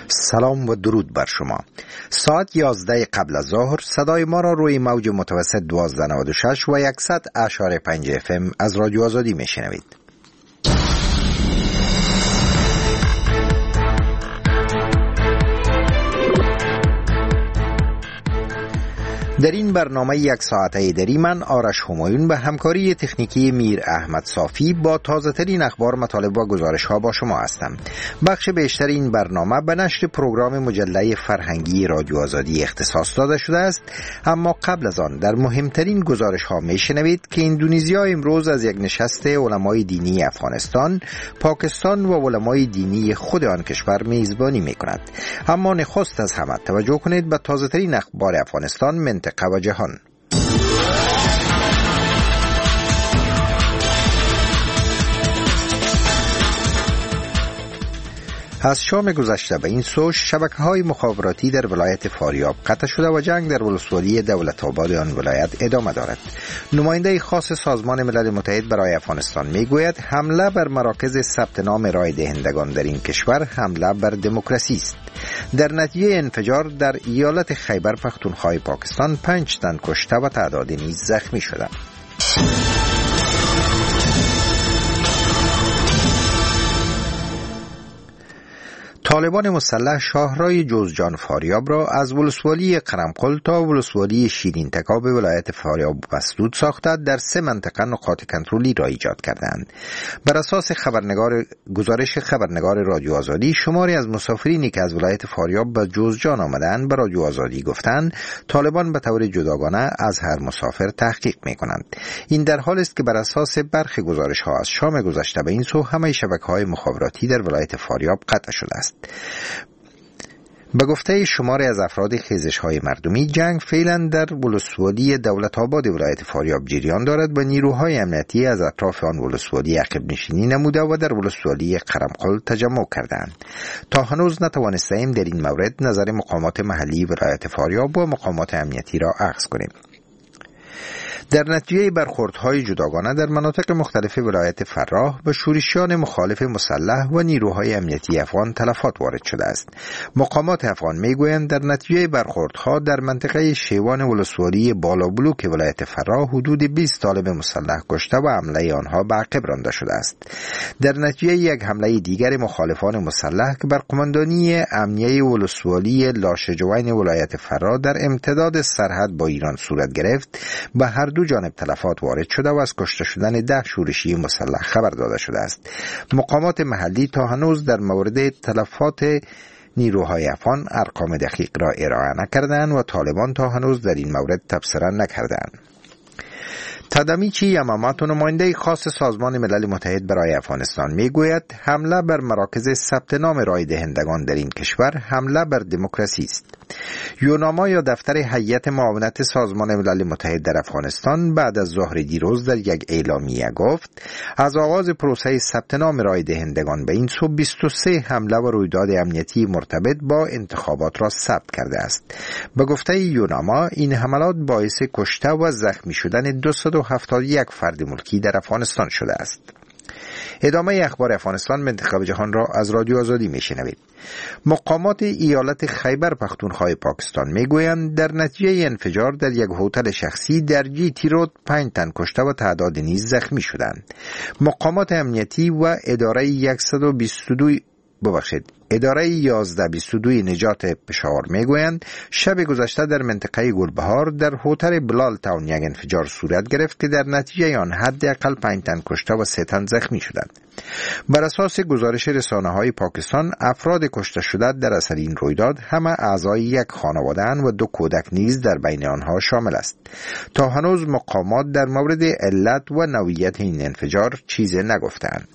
سلام و درود بر شما. ساعت 11 قبل از ظهر صدای ما را روی موج متوسط 1296 و 100.5 FM از رادیو آزادی میشنوید. در این برنامه یک ساعته دری من آرش همایون به همکاری تکنیکی میر احمد صافی با تازه ترین اخبار، مطالب و گزارش ها با شما هستم. بخش بیشتر این برنامه به نشر پروگرام مجله فرهنگی رادیو آزادی اختصاص داده شده است، اما قبل از آن در مهمترین گزارش ها میشنوید که اندونزیا امروز از یک نشست علمای دینی افغانستان، پاکستان و علمای دینی خود آن کشور میزبانی میکند. اما نخست از همه توجه کنید به تازه ترین اخبار افغانستان، منطقه و جهان. از شام گذشته به این سو شبکه‌های مخابراتی در ولایت فاریاب قطع شده و جنگ در ولسوالی دولت‌آباد آن ولایت ادامه دارد. نماینده خاص سازمان ملل متحد برای افغانستان میگوید حمله بر مراکز ثبت نام رای دهندگان در این کشور حمله بر دموکراسی است. در نتیجه انفجار در ایالت خیبر پختونخوا پاکستان 5 تن کشته و تعداد نیز زخمی شدند. طالبان مسلح شاهرای جوزجان فاریاب را از ولسوالی قرمقل تا ولسوالی شیرین تکا به ولایت فاریاب مسدود ساخته در 3 منطقه نقاط کنترلی را ایجاد کردند. بر اساس گزارش خبرنگار رادیو آزادی، شماری از مسافرینی که از ولایت فاریاب به جوزجان آمدند به رادیو آزادی گفتند طالبان به طور جداگانه از هر مسافر تحقیق می‌کنند. این در حالی است که بر اساس برخی گزارش‌ها از شام گذشته به این سو همه شبکه‌های مخابراتی در ولایت فاریاب قطع شده است. به گفته شماری از افراد خیزش‌های مردمی، جنگ فعلا در ولسوالی دولت‌آباد ولایت فاریاب جریان دارد و نیروهای امنیتی از اطراف آن ولسوالی عقب نشینی نموده و در ولسوالی قرمقل تجمع کردند. تا هنوز نتوانستیم در این مورد نظر مقامات محلی ولایت فاریاب و مقامات امنیتی را اخذ کنیم. در نتیجه برخوردهای جداگانه در مناطق مختلف ولایت فراه به شورشیان مخالف مسلح و نیروهای امنیتی افغان تلفات وارد شده است. مقامات افغان میگویند در نتیجه برخوردها در منطقه شیوان ولسوالی بالابلوک ولایت فراه حدود 20 طالب مسلح کشته و حمله آنها به عقب رانده شده است. در نتیجه یک حمله دیگر مخالفان مسلح که بر قماندانی امنیه ولسوالی لاشجوین ولایت فراه در امتداد سرحد با ایران صورت گرفت، به هر دو جانب تلفات وارد شده و از کشته شدن 10 شورشی مسلح خبر داده شده است. مقامات محلی تا هنوز در مورد تلفات نیروهای افغان ارقام دقیق را ارائه نکردند و طالبان تا هنوز در این مورد تبصره نکردند. تادامیچی یاماماتو، نماینده خاص سازمان ملل متحد برای افغانستان میگوید حمله بر مراکز ثبت نام رای دهندگان در این کشور حمله بر دموکراسی است. یوناما یا دفتر هیئت معاونت سازمان ملل متحد در افغانستان بعد از ظهر دیروز در یک اعلامیه گفت از آغاز پروسه ثبت نام رای دهندگان به این سو 23 حمله و رویداد امنیتی مرتبط با انتخابات را ثبت کرده است. به گفته یوناما این حملات باعث کشته و زخمی شدن 271 فرد ملکی در افغانستان شده است. ادامه اخبار افغانستان، منطقه و جهان را از رادیو آزادی میشنوید. مقامات ایالت خیبر پختونخوا پاکستان میگویند در نتیجه انفجار در یک هتل شخصی در جیتی رود 5 تن کشته و تعداد نیز زخمی شدند. مقامات امنیتی و اداره 1122 نجات پشاور میگویند شب گذشته در منطقه گلبهار در هتل بلال تاون یک انفجار صورت گرفت که در نتیجه آن حداقل 5 تن کشته و 3 تن زخمی شدند. بر اساس گزارش رسانه‌های پاکستان، افراد کشته شده در اثر این رویداد همه اعضای یک خانواده اند و 2 کودک نیز در بین آنها شامل است. تا هنوز مقامات در مورد علت و نوعیت این انفجار چیزی نگفتند.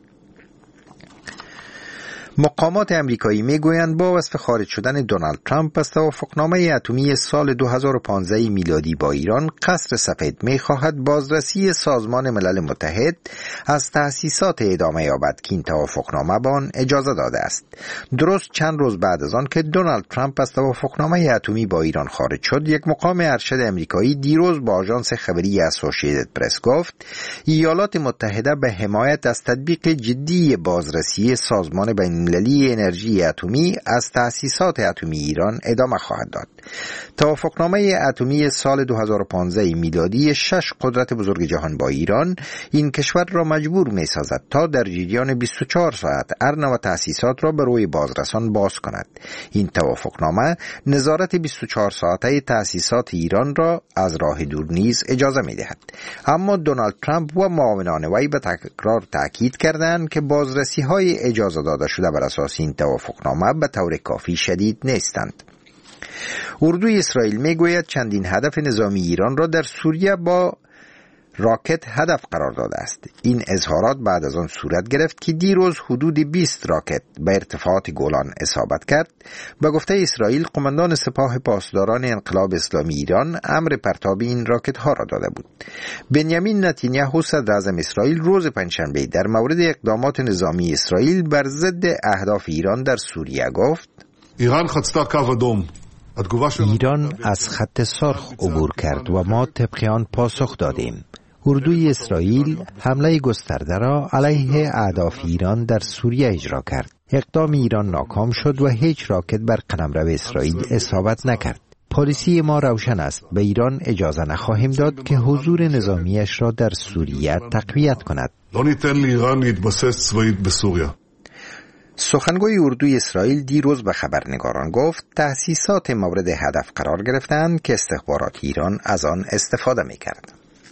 مقامات امریکایی میگویند با وصف خارج شدن دونالد ترامپ از توافقنامه اتمی سال 2015 میلادی با ایران، قصر سفید میخواهد بازرسی سازمان ملل متحد از تأسیسات ادامه یابد که این توافقنامه به آن اجازه داده است. درست چند روز بعد از آن که دونالد ترامپ از توافقنامه اتمی با ایران خارج شد، یک مقام ارشد امریکایی دیروز با آژانس خبری اسوسییتد پرس گفت ایالات متحده به حمایت از تطبیق جدی بازرسی سازمان بین بین‌المللی انرژی اتمی از تأسیسات اتمی ایران ادامه خواهد داد. توافقنامه اتمی سال 2015 میلادی 6 قدرت بزرگ جهان با ایران این کشور را مجبور می‌سازد تا در جریان 24 ساعت ارن و تأسیسات را به روی بازرسان باز کند. این توافقنامه نظارت 24 ساعته تأسیسات ایران را از راه دور نیز اجازه می‌دهد. اما دونالد ترامپ و معاونان وی به تکرار تاکید کردند که بازرسی‌های اجازه داده شده بر اساس این توافقنامه به طور کافی شدید نیستند. اردوی اسرائیل میگوید چندین هدف نظامی ایران را در سوریه با راکت هدف قرار داده است. این اظهارات بعد از آن صورت گرفت که دیروز حدود 20 راکت به ارتفاعات گولان اصابت کرد. به گفته اسرائیل، قماندان سپاه پاسداران انقلاب اسلامی ایران امر پرتاب این راکت ها را داده بود. بنیامین نتانیاهو صدر اعظم اسرائیل روز پنجشنبه در مورد اقدامات نظامی اسرائیل بر ضد اهداف ایران در سوریه گفت: ایران از خط سرخ عبور کرد و ما طبق آن پاسخ دادیم. اردوی اسرائیل حمله گسترده را علیه اهداف ایران در سوریه اجرا کرد. اقدام ایران ناکام شد و هیچ راکت بر قلمرو اسرائیل اصابت نکرد. پالیسی ما روشن است: به ایران اجازه نخواهیم داد که حضور نظامیش را در سوریه تقویت کند. سخنگوی اردوی اسرائیل دیروز به خبرنگاران گفت تأسیسات مورد هدف قرار گرفتند که استخبارات ایران از آن استفاده می‌کرد.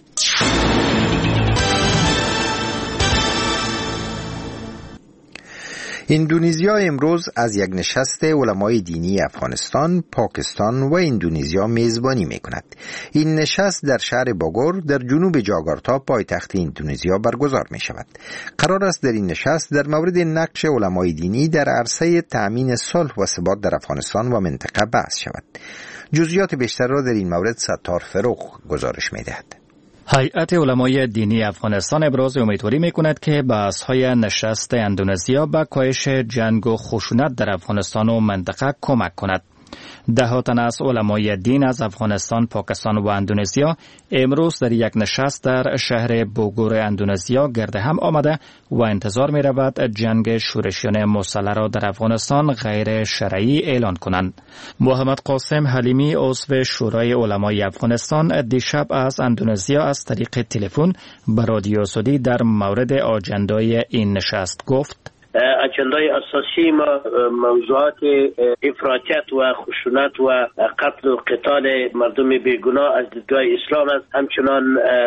اندونزیا امروز از یک نشست علمای دینی افغانستان، پاکستان و اندونزیا میزبانی میکند. این نشست در شهر باگور در جنوب جاکارتا پایتخت اندونزیا برگزار می شود. قرار است در این نشست در مورد نقش علمای دینی در عرصه تأمین صلح و ثبات در افغانستان و منطقه بحث شود. جزئیات بیشتر را در این مورد ستار فروغ گزارش میدهد. هیئت علمای دینی افغانستان ابراز امیدواری می‌کند که بحث‌های نشست اندونزیا به کاهش جنگ و خشونت در افغانستان و منطقه کمک کند. ده تن از علمای دین از افغانستان، پاکستان و اندونزیا امروز در یک نشست در شهر بوگور اندونزیا گرد هم آمده و انتظار می رود جنگ شورشیان مسلح را در افغانستان غیر شرعی اعلان کنند. محمد قاسم حلیمی عضو شورای علمای افغانستان دیشب از اندونزیا از طریق تلفن به رادیو سعودی در مورد آجندای این نشست گفت: اجندای اساسی ما موضوعات افراطیت و خشونت و قتل و قتال مردم بیگناه از دیدگاه اسلام است. همچنان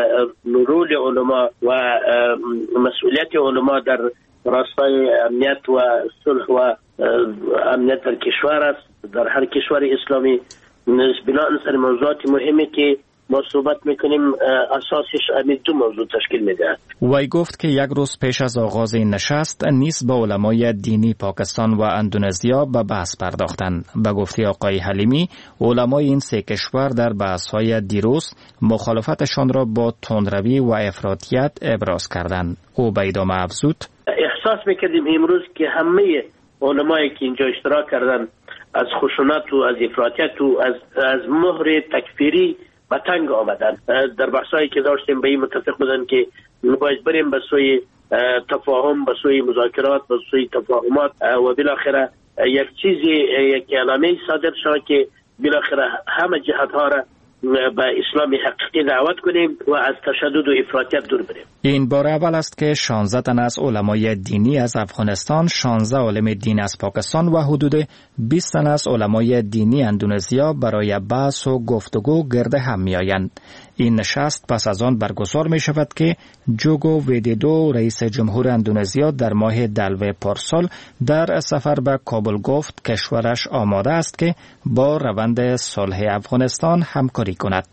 رول علما و مسئولیت علما در راستای امنیت و صلح و امنیت در کشور است، در هر کشور اسلامی. بنابراین سر موضوعات مهمی که ما صحبت میکنیم اساسش همین دو موضوع تشکیل میده. وی گفت که یک روز پیش از آغاز این نشست نیز با علمای دینی پاکستان و اندونزیا به بحث پرداختند. به گفته آقای حلیمی، علمای این سه کشور در بحث‌های دیروز مخالفتشان را با تندروی و افراطیت ابراز کردند. او به ادامه افزود: احساس میکردیم امروز که همه علمایی که اینجا اشتراک کردن از خشونت و از افراطیت و از مهر تکفیری به تنگ آمدن. در بحثایی که داشتیم به این متفق بودن که باید بریم به سوی تفاهم، به سوی مذاکرات، به سوی تفاهمات و بالاخره یک اعلامیه صادر شد که بالاخره همه جهت ها را به اسلام حقیقی دعوت کنیم و از تشدد و افراطیت دور بریم. این بار اول است که 16 تن از علمای دینی از افغانستان، 16 عالم دین از پاکستان و حدود 20 تن از علمای دینی اندونزیا برای بحث و گفتگو گرد هم می آیند. این نشست پس از آن برگزار می شود که جوگو ویدیدو رئیس جمهور اندونزیا در ماه دلو پارسال در سفر به کابل گفت کشورش آماده است که با روند صلح افغانستان همکاری کند.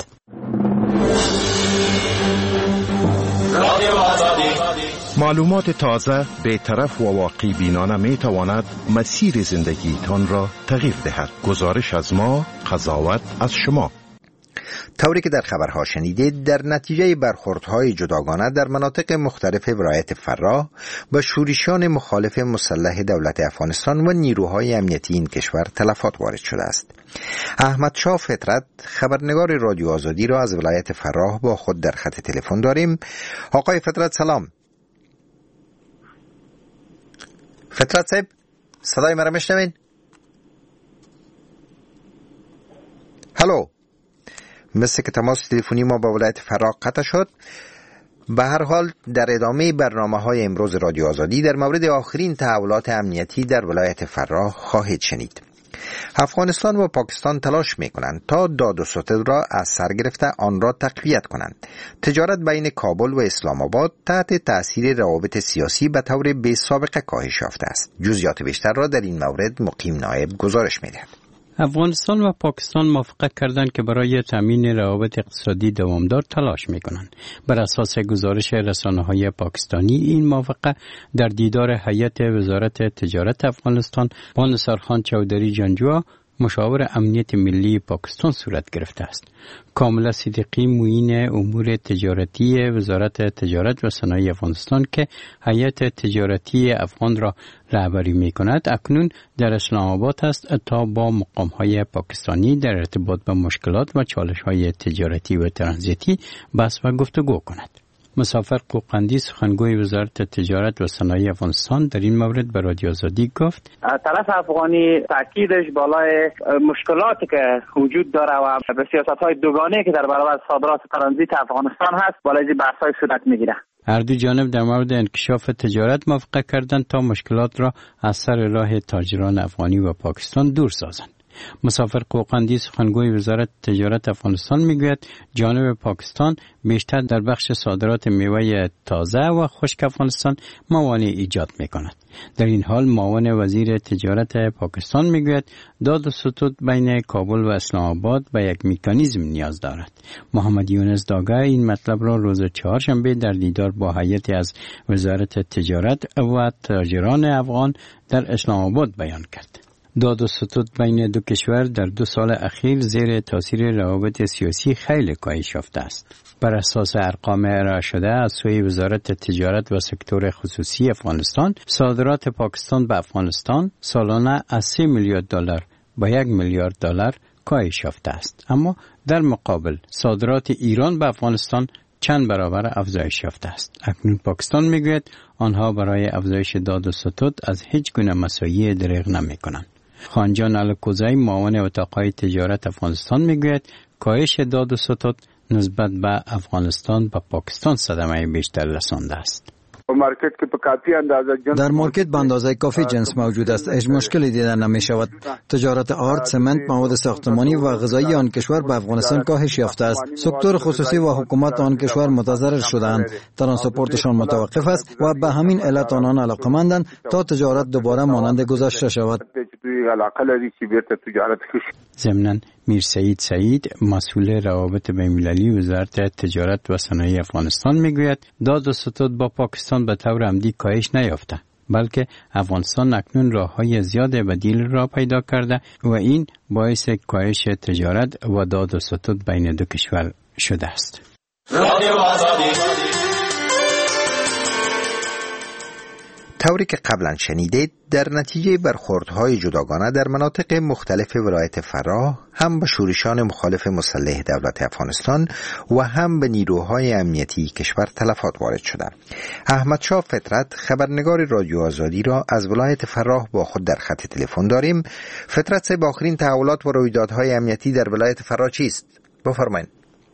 معلومات تازه، بی‌طرف و واقع بینانه می تواند مسیر زندگیتان را تغییر دهد. گزارش از ما، قضاوت از شما. طوری که در خبرها شنیدید، در نتیجه برخوردهای جداگانه در مناطق مختلف ولایت فراه با شورشیان مخالف مسلح دولت افغانستان و نیروهای امنیتی این کشور تلفات وارد شده است. احمد شاه فطرت، خبرنگار رادیو آزادی را از ولایت فراه با خود در خط تلفن داریم. آقای فطرت سلام. فطرت صاحب صدای مرا میشنوین؟ هلو، مثل که تماس تلفنی ما با ولایت فراه قطع شد. به هر حال در ادامه برنامه‌های امروز رادیو آزادی در مورد آخرین تحولات امنیتی در ولایت فراه خواهید شنید. افغانستان و پاکستان تلاش می‌کنند تا داد و ستد را از سر گرفته آن را تقویت کنند. تجارت بین کابل و اسلام آباد تحت تأثیر روابط سیاسی به طور بی سابقه کاهش یافته است. جزئیات بیشتر را در این مورد مقیم نایب گزارش می‌دهد. افغانستان و پاکستان موافقت کردند که برای تامین روابط اقتصادی دوامدار تلاش می‌کنند. بر اساس گزارش رسانه‌های پاکستانی، این موافقه در دیدار هیئت وزارت تجارت افغانستان با نثارخان چودری جنجوعه، مشاور امنیت ملی پاکستان صورت گرفته است. کاملا صدیقی، معین امور تجارتی وزارت تجارت و صنایع افغانستان که هیئت تجارتی افغان را رهبری می‌کند، اکنون در اسلام آباد است تا با مقام‌های پاکستانی در ارتباط با مشکلات و چالش‌های تجارتی و ترانزیتی بحث و گفتگو کند. مسافر قوقندی، سخنگوی وزارت تجارت و صنایع افغانستان، در این مورد به رادیو آزادی گفت: طرف افغانی تاکیدش بالای مشکلاتی که وجود داره و به سیاست‌های دوگانه‌ای که در برابر صادرات ترانزیت افغانستان هست، بالای این بحث‌های صورت می‌گیره. هر دو جانب در مورد انکشاف تجارت موافقت کردند تا مشکلات را از سر راه تاجران افغانی و پاکستان دور سازند. مسافر قوقندی، سخنگوی وزارت تجارت افغانستان، میگوید جانب پاکستان بیشتر در بخش صادرات میوه تازه و خشک افغانستان موانع ایجاد میکند. در این حال معاون وزیر تجارت پاکستان میگوید داد و ستد بین کابل و اسلام آباد به یک مکانیزم نیاز دارد. محمد یونس داگه این مطلب را روز چهارشنبه در دیدار با هیئت از وزارت تجارت و تاجران افغان در اسلام آباد بیان کرد. داد و ستد بین دو کشور در 2 سال اخیر زیر تاثیر روابط سیاسی خیلی کاهش یافته است. بر اساس ارقام ارائه شده از سوی وزارت تجارت و سکتور خصوصی افغانستان، صادرات پاکستان به افغانستان سالانه از 3 میلیارد دلار به 1 میلیارد دلار کاهش یافته است. اما در مقابل صادرات ایران به افغانستان چند برابر افزایش یافته است. اکنون پاکستان میگوید آنها برای افزایش داد و ستد از هیچ گونه مساعی دریغ نمی‌کنند. خانجان الکوزی، معاون اتاقهای تجارت افغانستان، میگوید کاهش داد و ستد نسبت به افغانستان به پاکستان صدمه بیشتر رسانده است. در مارکت به اندازه کافی جنس موجود است. هیچ مشکلی دیده نمی شود. تجارت آرد، سمنت، مواد ساختمانی و غذایی آن کشور به افغانستان کاهش یافته است. سکتور خصوصی و حکومت آن کشور متضرر شدند. ترانسپورتشان متوقف است و به همین علت آنان علاقه‌مندند تا تجارت دوباره مانند گذشته شود. ضمناً میر سعید، مسئول روابط بین‌المللی وزارت تجارت و صنایع افغانستان، میگوید داد و ستد با پاکستان به طور عمدی کاهش نیافته، بلکه افغانستان اکنون راه‌های زیاد بدیل را پیدا کرده و این باعث کاهش تجارت و داد و ستد بین دو کشور شده است. طوری که قبلا شنیدید، در نتیجه برخوردهای جداگانه در مناطق مختلف ولایت فراه هم به شورشان مخالف مسلح دولت افغانستان و هم به نیروهای امنیتی کشور تلفات وارد شده. احمد شاه فطرت، خبرنگار رادیو آزادی را از ولایت فراه با خود در خط تلفن داریم. فطرت صاحب، آخرین تحولات و رویدادهای امنیتی در ولایت فراه چیست؟ بفرمایید.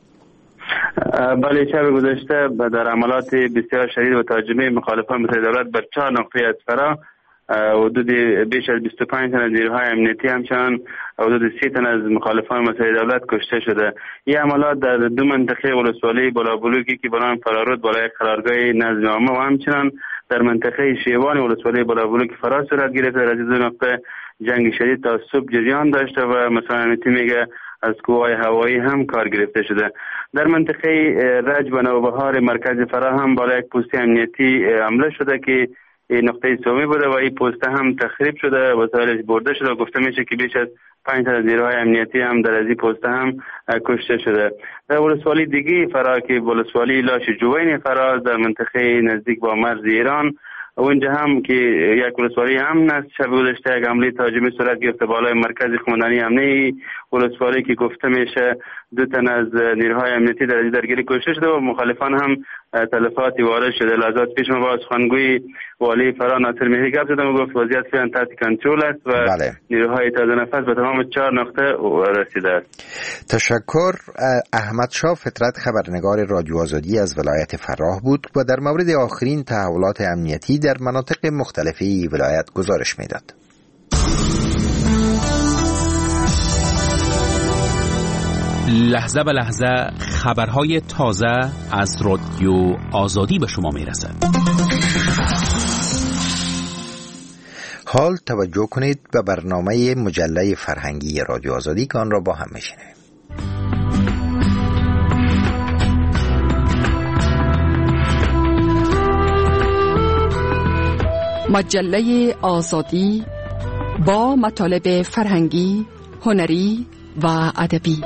بله، شب گذشته در عملات بسیار شدید و تهاجمی مخالفان مسلح دولت بر 4 نقطه از فراه حدود بیش از 25 تن از نیروهای امنیتی همچنان حدود 30 تن از مخالفان مسلح دولت کشته شده. این عملات در 2 منطقه ولسوالی بالابلوکی که بنام فرارود بالای قرارگاه نظم عامه و همچنان در منطقه شیوان ولسوالی بالابلوک فراه صورت گرفته. در این 2 نقطه جنگ شدید تا صبح جریان داشته و مثلا امنیتی میگه از قوای هوایی هم کار گرفته شده. در منطقه رج و نوبهار مرکز فراه هم بالای یک پست امنیتی حمله شده که نقطه سومی بوده و این پست هم تخریب شده و وسایلش برده شده و گفته میشه که بیش از 5 تا نیروهای امنیتی هم در از این پست هم کشته شده. در ولسوالی دیگه فراه که ولسوالی لاش جوین فراه در منطقه نزدیک با مرز ایران، اونجا هم که یک ولسوالی هم نست شب گذشته یک حمله تهاجمی صورت گرفته بالای مرکز قماندانی امنیتی ولسوالی که گفته میشه 2 تن از نیروهای امنیتی در درگیری کشته شده و مخالفان هم تلفاتی وارد شده. لحظات پیش ما با سخنگوی والی فرا ناصر مهری گپ زدم و گفت وضعیت فعلا تحت کنترل است و نیروهای تازه نفس به تمام 4 نقطه رسیده است. تشکر. احمد شاه فطرت، خبرنگار رادیو آزادی از ولایت فراه بود و در مورد آخرین تحولات امنیتی در مناطق مختلفی ولایت گزارش میداد. لحظه به لحظه خبرهای تازه از رادیو آزادی به شما میرسد. حال توجه کنید به برنامه مجله فرهنگی رادیو آزادی که آن را با هم میشنویم. مجله آزادی با مطالب فرهنگی، هنری و ادبی.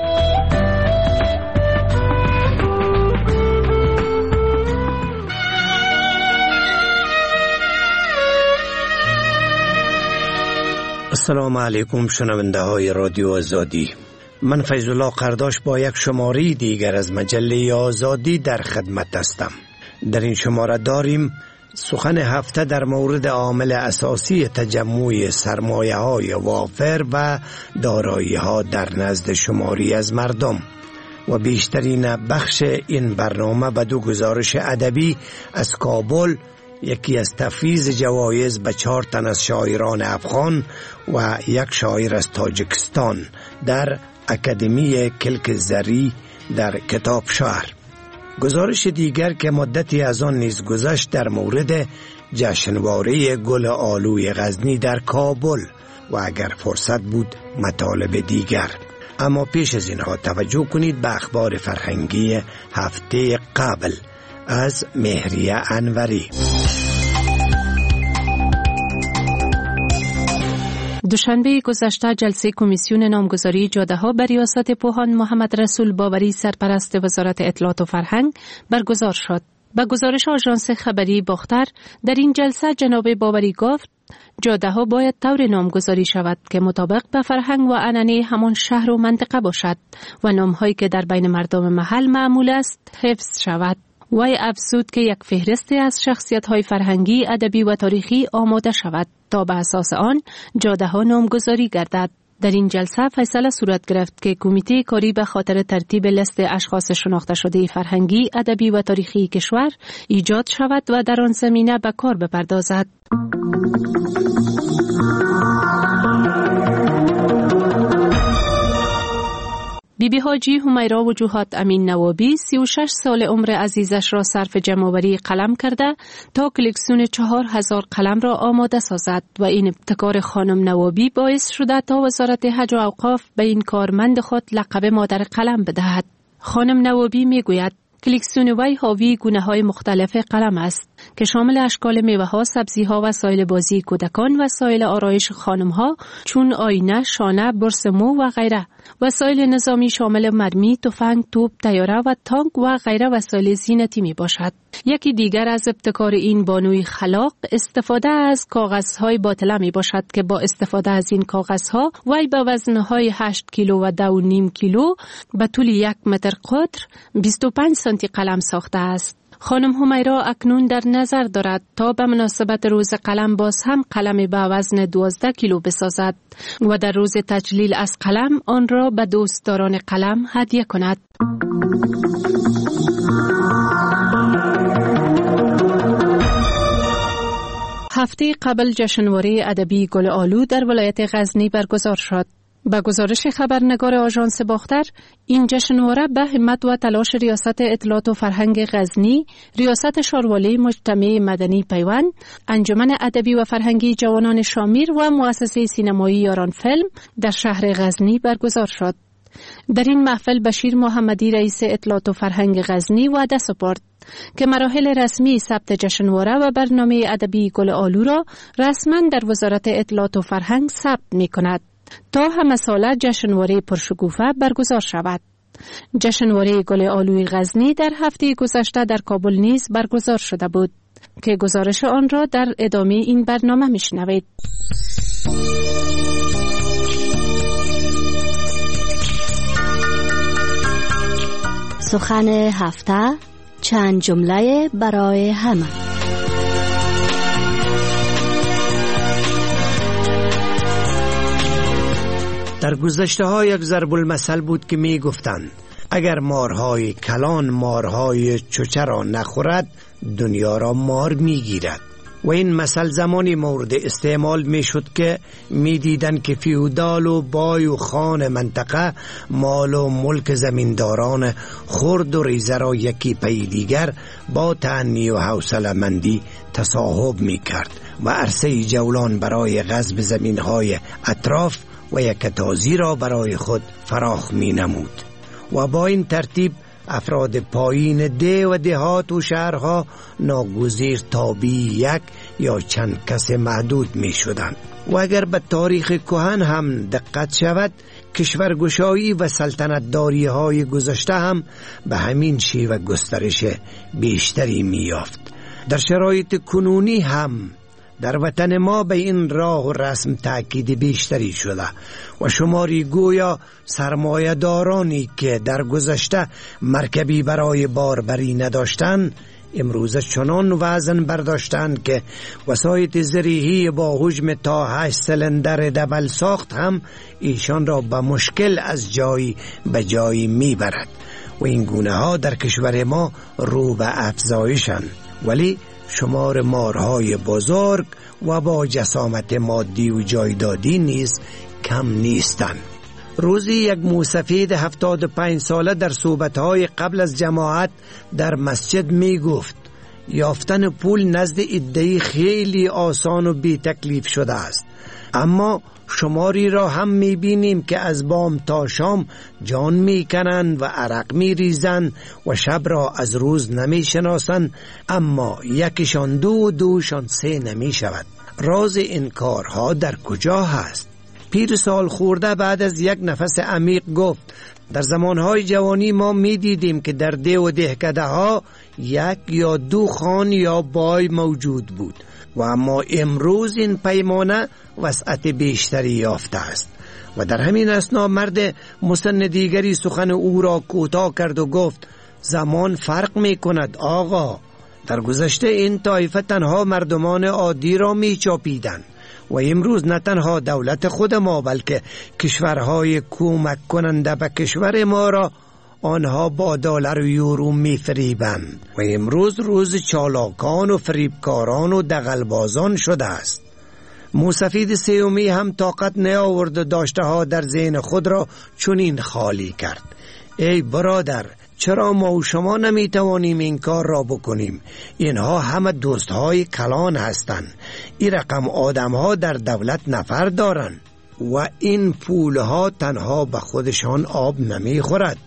السلام علیکم شنونده های رادیو آزادی. من فیض الله قرداش با یک شماره دیگر از مجله آزادی در خدمت هستم. در این شماره داریم سخن هفته در مورد عامل اساسی تجمع سرمایه های وافر و دارایی ها در نزد شماری از مردم و بیشترین بخش این برنامه به 2 گزارش ادبی از کابل، یکی از تفویض جوایز به 4 تن از شاعران افغان و 1 شاعر از تاجیکستان در اکادمی کلک زری در کتاب شهر. گزارش دیگر که مدتی از آن نیز گذشت در مورد جشنواره گل آلوی غزنی در کابل و اگر فرصت بود مطالب دیگر. اما پیش از اینها توجه کنید به اخبار فرهنگی هفته قبل از مهریه انوری. دوشنبه گذشته جلسه کمیسیون نامگذاری جاده‌ها به ریاست پوهان محمد رسول باوری سرپرست وزارت اطلاعات و فرهنگ برگزار شد. به گزارش آژانس خبری باختر، در این جلسه جناب باوری گفت جاده‌ها باید طور نامگذاری شود که مطابق به فرهنگ و عنعنه همان شهر و منطقه باشد و نام‌هایی که در بین مردم محل معمول است حفظ شود. وی افزود که یک فهرستی از شخصیت‌های فرهنگی، ادبی و تاریخی آماده شود تا به اساس آن جاده‌ها نامگذاری گردد. در این جلسه فیصله صورت گرفت که کمیته کاری به خاطر ترتیب لیست اشخاص شناخته شده فرهنگی، ادبی و تاریخی کشور ایجاد شود و در آن زمینه به کار بپردازد. بیبی حاجی همیرا وجوهات امین نوابی 36 سال عمر عزیزش را صرف جمع‌آوری قلم کرده تا کلکسیون 4000 قلم را آماده سازد و این ابتکار خانم نوابی باعث شده تا وزارت حج و اوقاف به این کارمند خود لقب مادر قلم بدهد. خانم نوابی میگوید کلکسیون وی حاوی گونه‌های مختلف قلم است که شامل اشکال میوه‌ها، سبزی‌ها، وسایل بازی کودکان، وسایل آرایش خانم‌ها چون آینه، شانه، برس مو و غیره، وسایل نظامی شامل مرمی، تفنگ، توپ، طیاره و تانک و غیره وسایل زینتی می باشد. یکی دیگر از ابتکار این بانوی خلاق استفاده از کاغذهای باطله می باشد که با استفاده از این کاغذها وی به وزنهای 8 کیلو و 2.5 کیلو به طول 1 متر قطر 25 سانتی قلم ساخته است. خانم همیرا اکنون در نظر دارد تا به مناسبت روز قلم باز هم قلم به وزن 12 کیلو بسازد و در روز تجلیل از قلم آن را به دوستداران قلم هدیه کند. هفته قبل جشنواره ادبی گل آلو در ولایت غزنی برگزار شد. با گزارش خبرنگار آژانس باختر، این جشنواره به همت و تلاش ریاست اطلاعات و فرهنگ غزنی، ریاست شاروالی مجتمع مدنی پیوند، انجمن ادبی و فرهنگی جوانان شامیر و مؤسسه سینمایی یاران فیلم در شهر غزنی برگزار شد. در این محفل بشیر محمدی رئیس اطلاعات و فرهنگ غزنی وعده سپرد که مراحل رسمی ثبت جشنواره و برنامه ادبی گل آلو را رسما در وزارت اطلاعات و فرهنگ ثبت می کند تا همه ساله جشنواره پرشکوفه برگزار شود. جشنواره گل آلوی غزنی در هفته گذشته در کابل نیز برگزار شده بود که گزارش آن را در ادامه این برنامه میشنوید. سخن هفته چند جمله برای همه. در گذشته ها یک ضرب المثل بود که می گفتند اگر مارهای کلان مارهای چوچه را نخورد دنیا را مار می گیرد. و این مثل زمانی مورد استعمال می شد که می دیدن که فیودال و بای و خان منطقه مال و ملک زمینداران خرد و ریزه را یکی پی دیگر با تأنی و حوصله مندی تصاحب می کرد و عرصه جولان برای غصب زمین های اطراف و یکتازی را برای خود فراخ می نمود و با این ترتیب افراد پایین ده و دهات و شهرها ناگزیر تابع یک یا چند کس محدود می شدند. و اگر به تاریخ کهن هم دقت شود کشورگشایی و سلطنتداری های گذشته هم به همین شیوه گسترش بیشتری می یافت. در شرایط کنونی هم در وطن ما به این راه و رسم تأکید بیشتری شده و شماری گویا سرمایه دارانی که در گذشته مرکبی برای باربری نداشتند امروز چنان وزن برداشتند که وسایط زرعی با حجم تا 8 سلندر دبل ساخت هم ایشان را به مشکل از جایی به جایی میبرد و این گونه ها در کشور ما رو به افزایشند. ولی شمار مارهای بزرگ و با جسامت مادی و جایدادی نیز کم نیستند. روزی یک موسفید 75 ساله در صحبت‌های قبل از جماعت در مسجد می گفت یافتن پول نزد عده‌ای خیلی آسان و بی تکلیف شده است، اما شماری را هم می بینیم که از بام تا شام جان می کنند و عرق می ریزند و شب را از روز نمی شناسند، اما یکیشان دو و دوشان سه نمی شود. راز این کارها در کجا هست؟ پیر سال خورده بعد از یک نفس عمیق گفت در زمانهای جوانی ما می دیدیم که در ده و دهکده ها یک یا دو خان یا بای موجود بود و اما امروز این پیمانه وسعت بیشتری یافته است. و در همین اثنا مرد مسن دیگری سخن او را کوتاه کرد و گفت زمان فرق می کند آقا. در گذشته این طایفه تنها مردمان عادی را می چاپیدند و امروز نه تنها دولت خود ما بلکه کشورهای کمک کننده به کشور ما را آنها با دلار و یورو می فریبند و امروز روز چالاکان و فریبکاران و دغلبازان شده است. موسفید سیومی هم طاقت نیاورد و داشته ها در ذهن خود را چنین خالی کرد ای برادر چرا ما و شما نمی توانیم این کار را بکنیم؟ اینها همه دوست های کلان هستند. این رقم آدم ها در دولت نفر دارند و این پولها تنها به خودشان آب نمی خورد.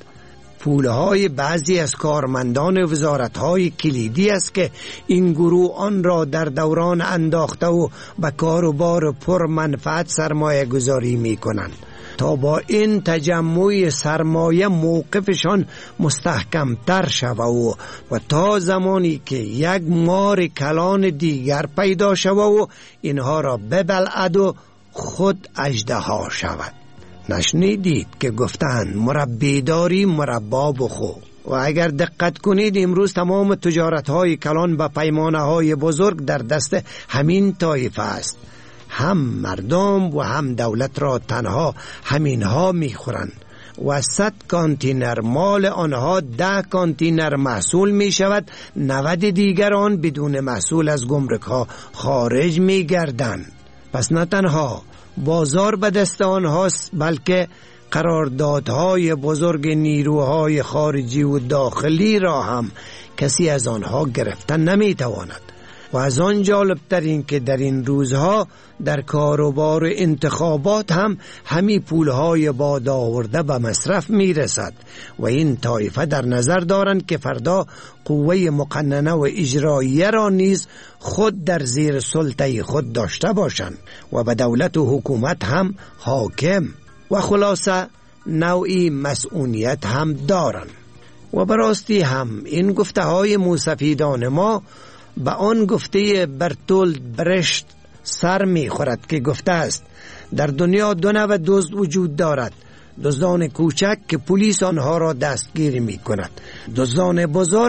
پولهای بعضی از کارمندان وزارتهای کلیدی است که این گروه آن را در دوران انداخته و به کار و بار پر منفعت سرمایه گذاری می کنند تا با این تجمع سرمایه موقفشان مستحکم تر شود و تا زمانی که یک مار کلان دیگر پیدا شود و اینها را ببلعد و خود اژدها شود. نشنیدید که گفتند مربی داری مربا بخو؟ و اگر دقت کنید امروز تمام تجارت‌های کلان با پیمانه‌های بزرگ در دست همین طایفه است. هم مردم و هم دولت را تنها همینها میخورند و 100 کانتینر مال آنها 10 کانتینر محصول می شود، 90 دیگر آن بدون محصول از گمرک‌ها خارج می گردند. پس نه تنها بازار به دست آنهاست بلکه قراردادهای بزرگ نیروهای خارجی و داخلی را هم کسی از آنها گرفتن نمی تواند. و از آن جالبتر این که در این روزها در کاروبار و انتخابات هم همی پولهای باد آورده به مصرف می رسد و این طایفه در نظر دارند که فردا قوه مقننه و اجراییه را نیز خود در زیر سلطه خود داشته باشند و به دولت و حکومت هم حاکم و خلاصه نوعی مسئولیت هم دارند. و براستی هم این گفته های موسفیدان ما به آن گفته برتولد برشت سر می خورد که گفته است در دنیا دو نوع دزد وجود دارد، دزدان کوچک که پلیس آنها را دستگیر می کند، دزدان بزرگ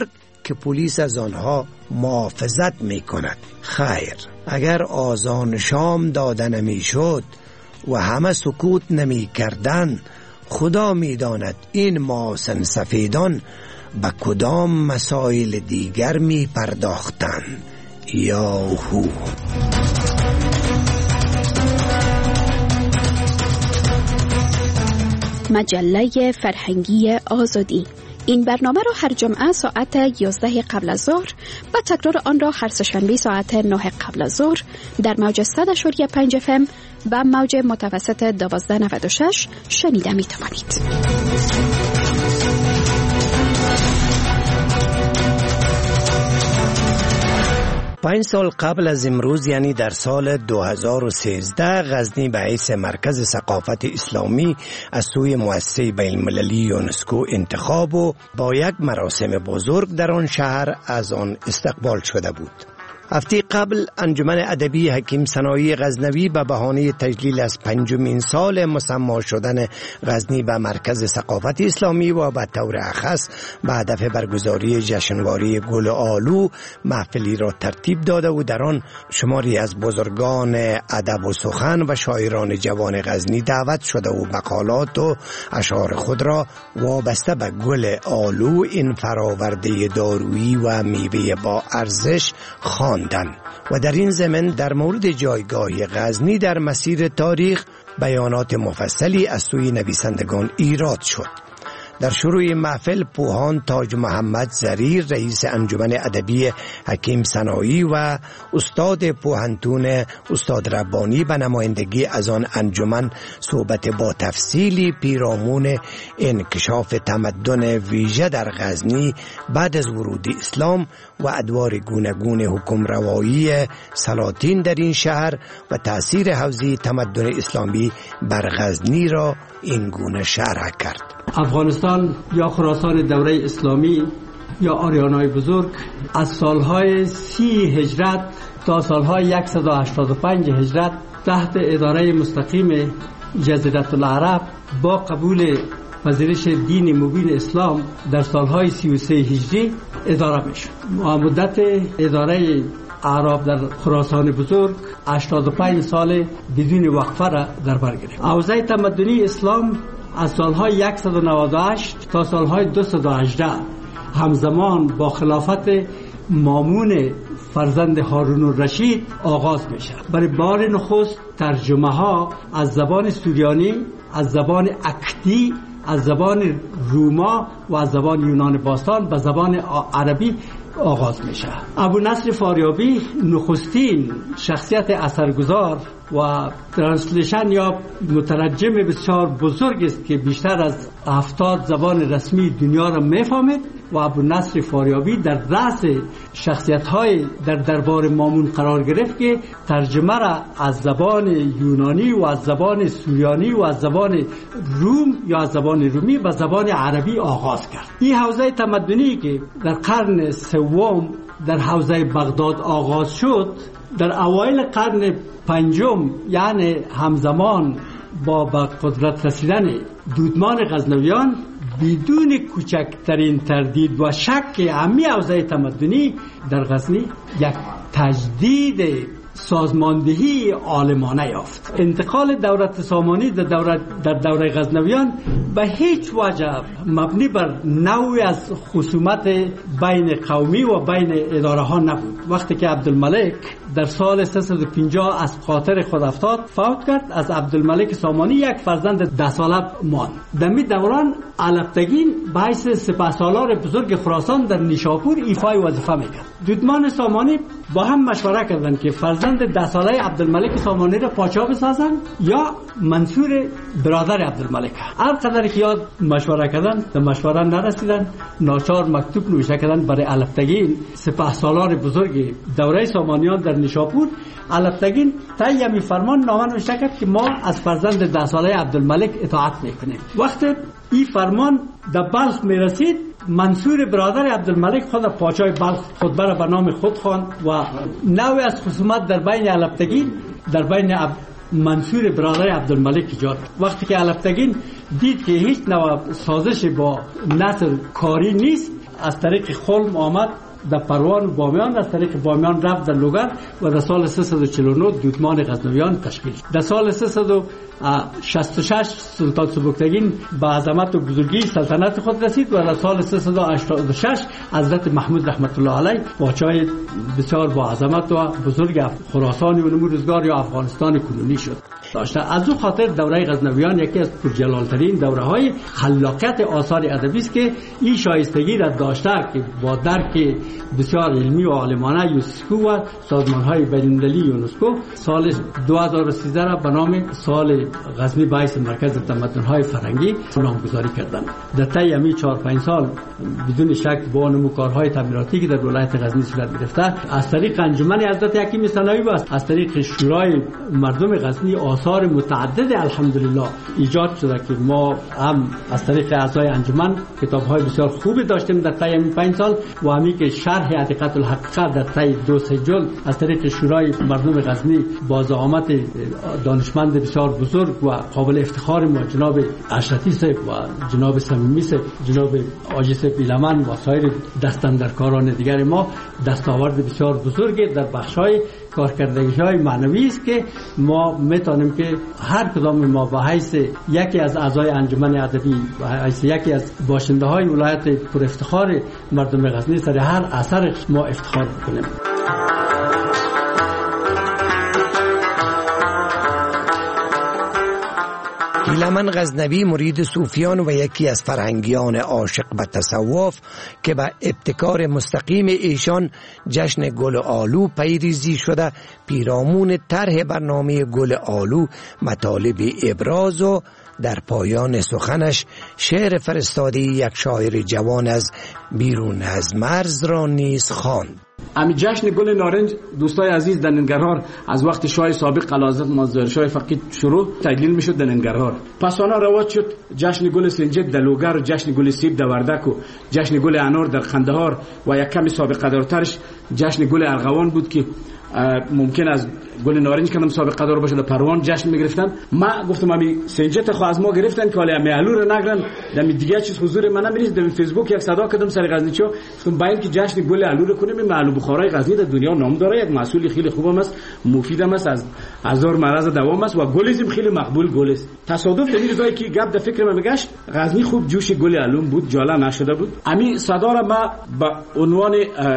که پلیس از آنها محافظت می کند. خیر، اگر آذان شام داده نمی شد و همه سکوت نمی کردن، خدا می داند این ماسن سفیدان به کدام مسائل دیگر می پرداختن. یاهو. مجله فرهنگی آزادی. این برنامه را هر جمعه ساعت 11 قبل از ظهر و تکرار آن را هر سه‌شنبه ساعت 9 قبل از ظهر در موج 100.5 FM و موج متوسط 1296 شنیده می توانید. 5 سال قبل از امروز، یعنی در سال 2013، غزنی به حیث مرکز ثقافت اسلامی از سوی مؤسسه بین‌المللی یونسکو انتخاب و با یک مراسم بزرگ در آن شهر از آن استقبال شده بود. هفته قبل انجمن ادبی حکیم سنایی غزنوی به بهانه تجلیل از 5مین سال مسما شدن غزنی به مرکز ثقافت اسلامی و به طور اخص به هدف برگزاری جشنواره گل آلو محفلی را ترتیب داده و در آن شماری از بزرگان ادب و سخن و شاعران جوان غزنی دعوت شده و مقالات و اشعار خود را وابسته به گل آلو، این فراورده دارویی و میوه با ارزش خواندند. و در این ضمن در مورد جایگاه غزنی در مسیر تاریخ بیانات مفصلی از سوی نویسندگان ایراد شد. در شروع محفل پوهان تاج محمد زریر، رئیس انجمن ادبی حکیم سنایی و استاد پوهنتون استاد ربانی به نمایندگی از آن انجمن صحبت با تفصیلی پیرامون انکشاف تمدن ویژه در غزنی بعد از ورود اسلام و ادوار گوناگون حکمروایی سلاطین در این شهر و تأثیر حوزه تمدن اسلامی بر غزنی را این گونه شرح کرد. افغانستان یا خراسان دوره اسلامی یا آریانای بزرگ از سالهای 30 هجرت تا سالهای 185 هجرت تحت اداره مستقیم جزیره العرب با قبول پذیرش دین مبین اسلام در سالهای 33 هجری اداره میشد. مدت اداره عرب در خراسان بزرگ 85 سال بدون وقفه را در بر گرفت. حوزه تمدنی اسلام از سالهای 198 تا سالهای 218 همزمان با خلافت مامون فرزند هارون الرشید آغاز میشه. برای بار نخست ترجمه ها از زبان سوریانی، از زبان اکدی، از زبان روما و از زبان یونان باستان به زبان عربی آغاز میشه. ابو نصر فاریابی نخستین شخصیت اثرگذار و ترنسلیشن یا مترجم بسیار بزرگ است که بیشتر از 70 زبان رسمی دنیا را میفهمید و ابو نصر فاریابی در رأس شخصیت‌های در دربار مامون قرار گرفت که ترجمه را از زبان یونانی و از زبان سوریانی و از زبان روم یا از زبان رومی به زبان عربی آغاز کرد. این حوزه تمدنی که در قرن سوم در حوزه بغداد آغاز شد، در اوایل قرن پنجم یعنی همزمان با به قدرت رسیدن دودمان غزنویان بدون کوچکترین تردید و شک عمی حوزه تمدنی در غزنی یک تجدید سازماندهی عالمانه یافت. انتقال دولت سامانی در دوره غزنویان به هیچ وجه مبنی بر نوعی از خصومت بین قومی و بین اداره ها نبود. وقتی که عبدالملک در سال 350 از قاطر خود افتاد فوت کرد، از عبدالملک سامانی یک فرزند 10 ساله ماند. در می دوران علفتگین به حیث سپهسالار بزرگ خراسان در نیشاپور ایفای وظیفه میکرد. دودمان سامانی با هم مشوره کردند که فرزند 10 ساله عبدالملک سامانی را پادشاه بسازند یا منصور برادر عبدالملک. هر قدر که یاد مشوره کردند به مشوره نرسیدند. ناچار مکتوب نوشته کردند برای علفتگین سپهسالار بزرگ دوره سامانیان در نیشاپور. علفتگین طی می فرمان نامه نوشته کرد که ما از فرزند 10 ساله عبدالملک اطاعت میکنیم. وقتی این فرمان در بلخ می رسید، منصور برادر عبدالملک خود پادشاه بلخ خطبه را به نام خود خواند و نوعی از خصومت در بین علفتگین در بین منصور برادر عبدالملک ایجاد. وقتی که علفتگین دید که هیچ نوع سازش با نصر کاری نیست، از طریق خلم آمد در پروان و بامیان، از طریق بامیان رفت در لوگر و در سال 349 دودمان غزنویان تشکیل. در سال 366 سلطان سبکتگین به عظمت و بزرگی سلطنت خود رسید و در سال 386 حضرت محمود رحمت الله علیه پادشاه بسیار با عظمت و بزرگ خراسان و نمور روزگار یا افغانستان کنونی شد. از او خاطر دوره غزنویان یکی از پرجلالترین دوره‌های خلاقیت آثار ادبی است که این شایستگی را داشته که با درک بسیار علمی و عالمانه یونسکو و سازمان‌های بین‌المللی یونسکو سال 2013 را به نام سال غزنی باعث مرکز تمدن‌های فرهنگی نامگذاری کردند. در طی همین 4-5 سال بدون شک با نموکارهای تعمیراتی که در ولایت غزنی صورت گرفته از طریق انجمن حضرت حکیم ثانوی و از طریق شورای مردم غزنی آثار متعدد الحمدلله ایجاد شده که ما هم از طریق اعضای انجمن کتاب‌های بسیار خوبی داشتیم در طی همین 5 سال و همین که شرح حقیقت الحقیقه در طی 2-3 جلد از طریق شورای مردم غزنی با زعامت دانشمند بسیار بزرگ و قابل افتخار ما جناب اشرفی صاحب و جناب صمیمی صاحب، جناب آجی صاحب ایلمن و سایر دستاندرکاران دیگر ما دستاورد بسیار بزرگ در بخش‌های کارکردگی‌های معنوی است که ما می‌تونیم که هر کدام ما به حیث یکی از اعضای انجمن ادبی و حیث یکی از باشنده‌های ولایت پر افتخار مردم غزنی سر هر اثر ما افتخار بکنیم. ایلمن غزنوی مرید صوفیان و یکی از فرهنگیان عاشق به تصوف که به ابتکار مستقیم ایشان جشن گل آلو پیریزی شده پیرامون طرح برنامه گل آلو مطالب ابراز و در پایان سخنش شعر فرستاده یک شاعر جوان از بیرون از مرز را نیز خواند. امی جشن گل نارنج دوستای عزیز در ننگرهار از وقت شاه سابق قلازت مازدار شاه فقید شروع تدلیل میشد در ننگرهار. پس آن رواج شد جشن گل سنجد در لوگر و جشن گل سیب در وردک و جشن گل انار در خندهار و یک کمی سابقه دارترش جشن گل ارغوان بود که ممکن از گل نارنج کدام سابقه دار باشه در پروان جشن میگرفتن. ما گفتم امی سنجت خو از ما گرفتن که حالا معلو رو نگرن در دیگه چیز حضور من نمیریز. در فیسبوک یک صدا کردم سر غزنیچو گفتم باید که جشن گل آلو رو کنیم. معلو بخارای غزنی در دنیا نام داره، یک محصول خیلی خوبم است، مفیدم است، از هزار مرض دوام است و گلزم خیلی مقبول گل است. تصادف در روزایی که گپ در فکر من میگشت غزنی خوب جوش گل آلو بود، جالا نشده بود. امی صدا را ما به عنوان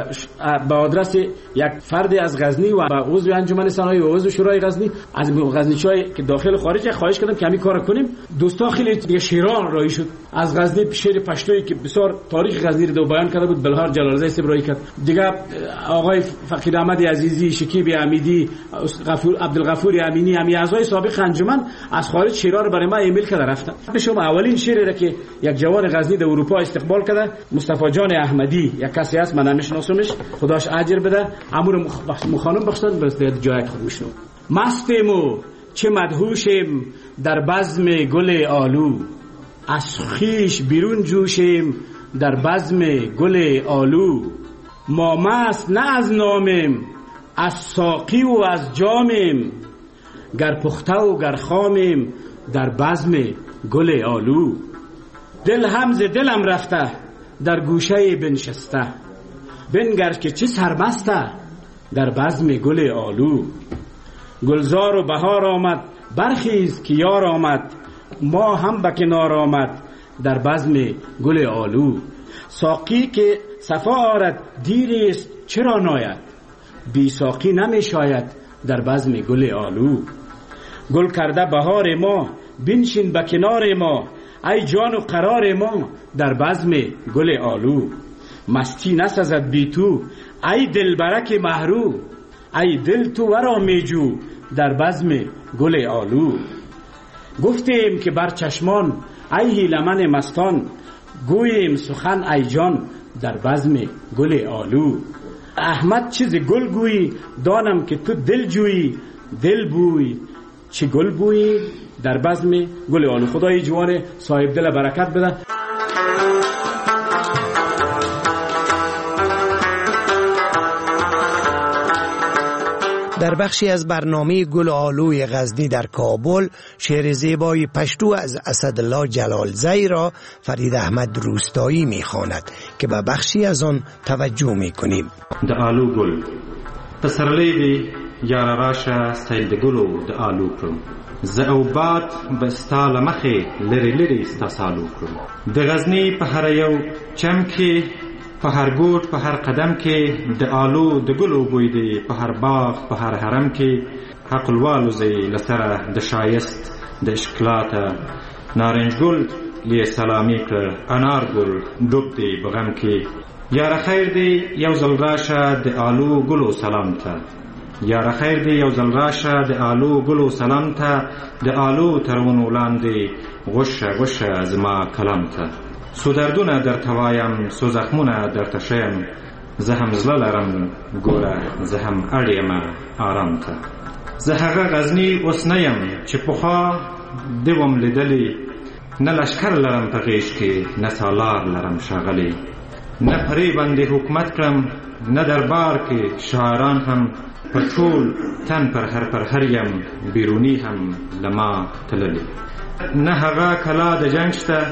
به آدرس یک فرد از غزنی و به عضو انجمن صنایع و عضو شورای غزنی از غزنیچای که داخل خارج خواهش کردم که همین کارو کنیم. دوستا خیلی دیگه شیران رایی شد از غزنی، شعر پشتویی که بسیار تاریخ غزنی رو بیان کرده بود بلهار جلالزاده صاحب رایی کرد. دیگه آقای فقیر احمد عزیزی، شکیب امیدی، عبدالغفور امینی، همین اعضای سابق انجمن از خارج شعرها رو برای ما ایمیل کرده رفتن. به شما اولین شعری را که یک جوان غزنی در اروپا استقبال کرده مصطفی جان احمدی، یک کسی است من نمیشناسمش، خداش اجر بده، امور مخانم بخشن بس جای خود میشنو. مستیم و چه مدهوشیم در بزم گل آلو، از خیش بیرون جوشیم در بزم گل آلو. ما مست نه از نامیم، از ساقی و از جامیم، گر پخته و گر خامیم در بزم گل آلو. دل هم ز دلم رفته در گوشه بنشسته، بنگر که چه سرمسته در بزم گل آلو. گلزار و بهار آمد برخیز که یار آمد، ما هم به کنار آمد در بزم گل آلو. ساقی که صفا آرد دیریست چرا ناید، بی ساقی نمی شاید در بزم گل آلو. گل کرده بهار ما بنشین به کنار ما، ای جان و قرار ما در بزم گل آلو. مستی نسازد بی تو ای دلبرک محرو، ای دل تو ورا میجو در بزم گل آلو. گفتیم که بر چشمان ای هیلمن مستان، گوییم سخن ای جان در بزم گل آلو. احمد چیز گل گویی دانم که تو دل جویی، دل بوی چه گل بویی در بزم گل آلو. خدای جوان صاحب دل برکت بده. در بخشی از برنامه گل آلوی غزنی در کابل شعر زیبای پشتو از اسدالله جلالزی را فرید احمد روستایی می‌خواند که به بخشی از آن توجه می‌کنیم. د آلو گل پسرلی دی یار راشه ستایل د گلو د آلو کړم زه او باد به ستا له مخې لرې لرې ستا سالو کړم د غزني په هر یو چم کې په هر ګوټ په هر قدم کې د آلو د ګلو بوی دی په هر باغ په هر حرم کې حق الوالوزی لسره د شایست د اشکلاته نارنج ګل لی سلامی کړ انار ګل ډوب دی په غم کې یاره خیر دی یو ځل راشه د آلو ګلو سلام ته یاره خیر دی یو ځل راشه د آلو ګلو سلام ته د آلو ترونو لاندې غوشه غوشه زما کلام ته سو دردونه درته وایم سو زخمونه درته ښیم زه هم زړه لرم ګوره زه هم اړ یم آرام ته زه هغه غزني اوس نه یم چې پخوا دې وم لیدلی نه لشکر لرم په غیږ کې نه سالار لرم ښاغلی نه پرې باندې حکومت کړم نه دربار کې شاعران هم په ټول تن پر هر یم بیرونی هم لما تللی نه هغه کلا د جنگ شته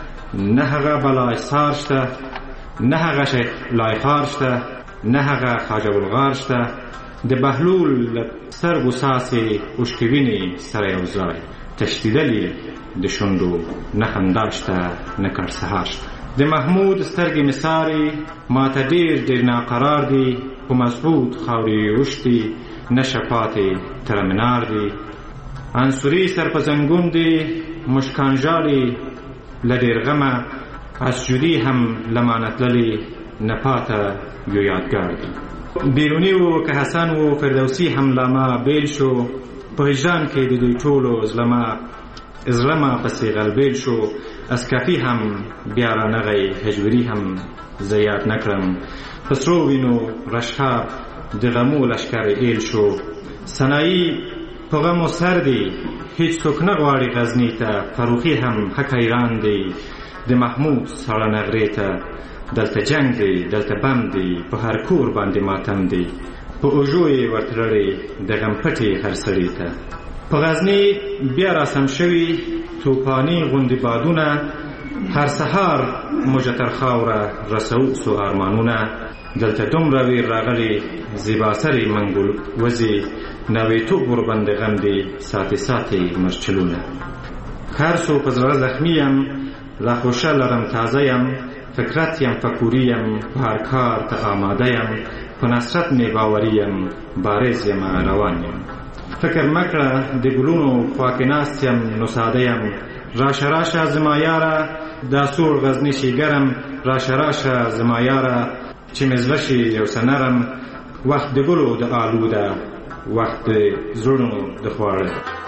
نه هغه بلای سار شته نه هغه شیخ لایخار شته نه هغه خواجه بلغار شته د بهلول سترګو ساسې اوښکې سره یو ځای تشدیدلی د شونډو نه خندا شته نه کړ سهار شته د محمود سترګې مساري ماته ډېر ناقرار دي په مضبوط خاورې اوښتي نه شپاتې تر منار دي انصوري سر په زنګون دي مشکان ژاړي له ډېر غمه از جودي هم لمانه تللي نه پاته یو یادګار دي بیروني و که حسن و فردوسي هم لما بیل شو په هجران کې د دوی ټولو زلمه پسې غلبیل شو اسکافي هم بیا رانغی هجوري هم زه یاد نکړم په سرو وینو رشحاب د غمو لشکر ایل شو سنایي په غمو سر دی هیڅ څوک نه غواړي غزني ته فروخي هم حق ایران دی د محمود ساړه نغرې ته دلته جنگ دی دلته بم دی په هر کور باندې ماتم دی په اوژو یې ورتړی د غم پټې هر سړي ته په غزني بیا راسم شوي توپاني غوندې بادونه هر سهار موږ تر خاوره رسو سو ارمانونه دلته دومره ویر راغلي زیبا سرې منګول وځي نویتوب ورباندې غم دی ساتې مرچلونه هر څو په زړه زخمي یم لا خوشه لرم تازه یم فکرت یم فکوري یم په هر کار ته آماده یم په نصرت مې باوري یم بارز یم روان یم فکر مکړه د ګلونو خوا کې ناست یم نو ساده یم راشه زما یاره دا سوړ غزني شیګرم راشه زما یاره چې مې زړه شي یو څه نرم وخت د ګلو د آلو ده وخت د زړونو د خواړه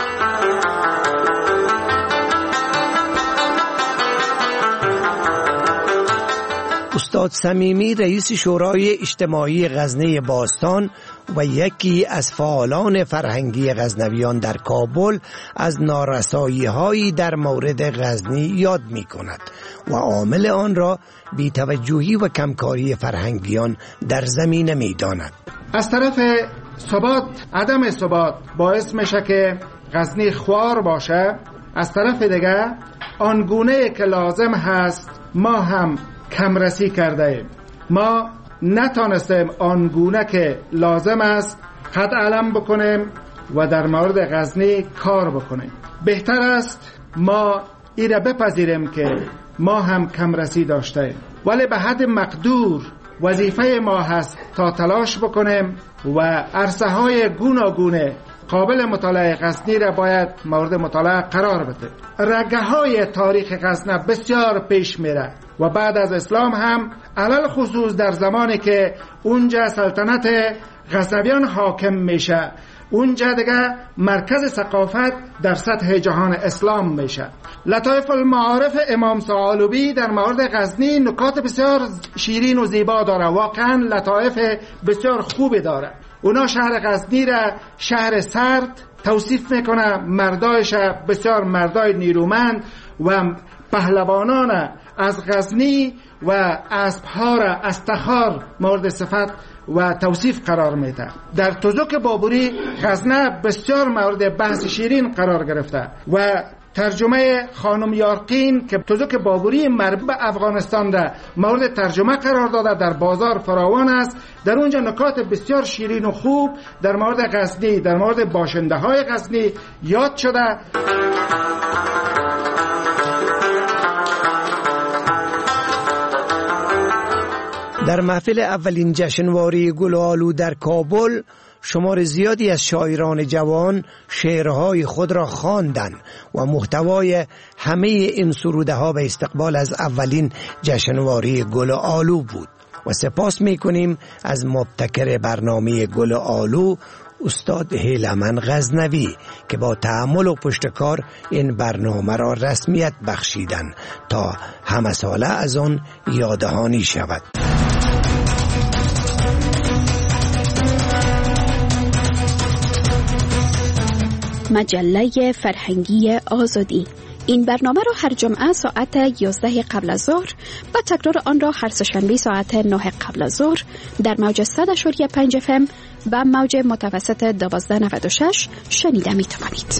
استاد صمیمی رئیس شورای اجتماعی غزنه باستان و یکی از فعالان فرهنگی غزنویان در کابل از نارسایی‌هایی در مورد غزنی یاد می‌کند و عامل آن را بی‌توجهی و کمکاری فرهنگیان در زمینه می‌داند. از طرف ثبات عدم ثبات باعث میشه که غزنی خوار باشه، از طرف دیگه آنگونه که لازم هست ما هم کمرسی کرده ایم. ما نتانستیم آنگونه که لازم است خط علم بکنیم و در مورد غزنی کار بکنیم. بهتر است ما ایره بپذیریم که ما هم کمرسی داشته ایم، ولی به حد مقدور وظیفه ما هست تا تلاش بکنیم و عرصه های گوناگونه قابل مطالعه غزنی را باید مورد مطالعه قرار بده. رگه های تاریخ غزنه بسیار پیش میره و بعد از اسلام هم علل خصوص در زمانی که اونجا سلطنت غزنویان حاکم میشه، اونجا دیگه مرکز ثقافت در سطح جهان اسلام میشه. لطایف المعارف امام ثعالبی در مورد غزنی نکات بسیار شیرین و زیبا داره، واقعا لطایف بسیار خوبی داره. اونا شهر غزنی را شهر سرد، توصیف میکنه مردایش بسیار مردای نیرومند و پهلوانان از غزنی و اسبها را از تخار مورد صفت و توصیف قرار میده. در تزوک بابوری غزنه بسیار مورد بحث شیرین قرار گرفته و ترجمه خانم یارقین که تزوک بابوری مربوط به افغانستان را مورد ترجمه قرار داده در بازار فراوان است. در اونجا نکات بسیار شیرین و خوب در مورد غزنی، در مورد باشنده های غزنی یاد شده. در محفل اولین جشنواره گل و آلو در کابل شمار زیادی از شاعران جوان شعرهای خود را خواندند و محتوای همه این سروده ها به استقبال از اولین جشنواره گل و آلو بود و سپاس می‌کنیم از مبتکر برنامه گل و آلو استاد هیلمن غزنوی که با تأمل و پشتکار این برنامه را رسمیت بخشیدند تا همه ساله از آن یادهانی شود. مجله فرهنگی آزادی. این برنامه را هر جمعه ساعت 11 قبل از ظهر و تکرار آن را هر سه‌شنبه ساعت 9 قبل از ظهر در موج 100.5 FM و موج متوسط 1296 شنیده می توانید.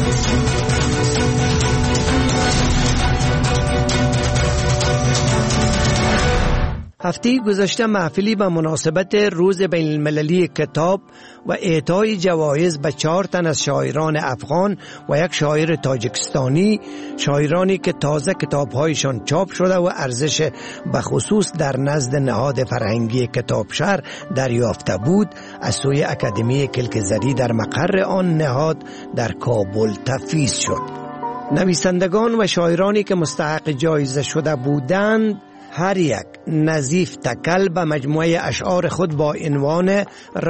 هفته گذشته محفلی به مناسبت روز بین المللی کتاب و اعطای جوایز به 4 تن از شاعران افغان و یک شاعر تاجیکستانی، شاعرانی که تازه کتابهایشان چاپ شده و ارزش به خصوص در نزد نهاد فرهنگی کتابشهر دریافته بود، از سوی اکادمی کلکزری در مقر آن نهاد در کابل تفویض شد. نویسندگان و شاعرانی که مستحق جایزه شده بودند هر یک نظیف تکل به مجموعه اشعار خود با عنوان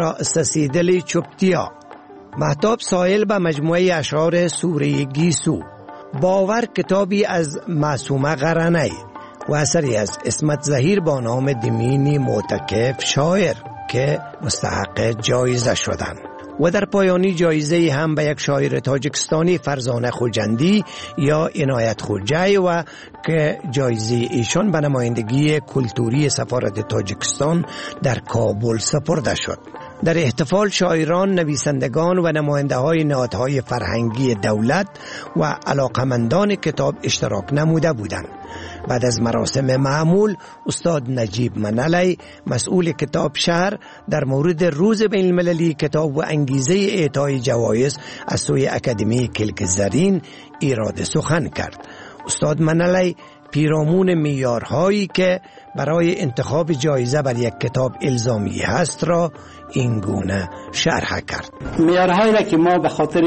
رأس دل چپتیا، مهتاب سائل به مجموعه اشعار سوره گیسو، باور کتابی از معصومه قرنی و اثری از اسمت ظهیر با نام دمینی معتکف شاعر که مستحق جایزه شدند. و در پایانی جایزه هم به یک شاعر تاجیکستانی فرزانه خوجندی یا عنایت خوجی و که جایزه ایشان به نمایندگی کلتوری سفارت تاجیکستان در کابل سپرده شد. در احتفال شاعران، نویسندگان و نماینده های نهادهای فرهنگی دولت و علاقمندان کتاب اشتراک نموده بودند. بعد از مراسم معمول، استاد نجیب منلی مسئول کتاب شهر در مورد روز بین المللی کتاب و انگیزه اعطای جوایز از سوی اکادمی کلکزرین ایراد سخن کرد. استاد منلی پیرامون معیارهایی که برای انتخاب جایزه بر یک کتاب الزامی هست را این گونه شرح کرد. معیارهایی را که ما به خاطر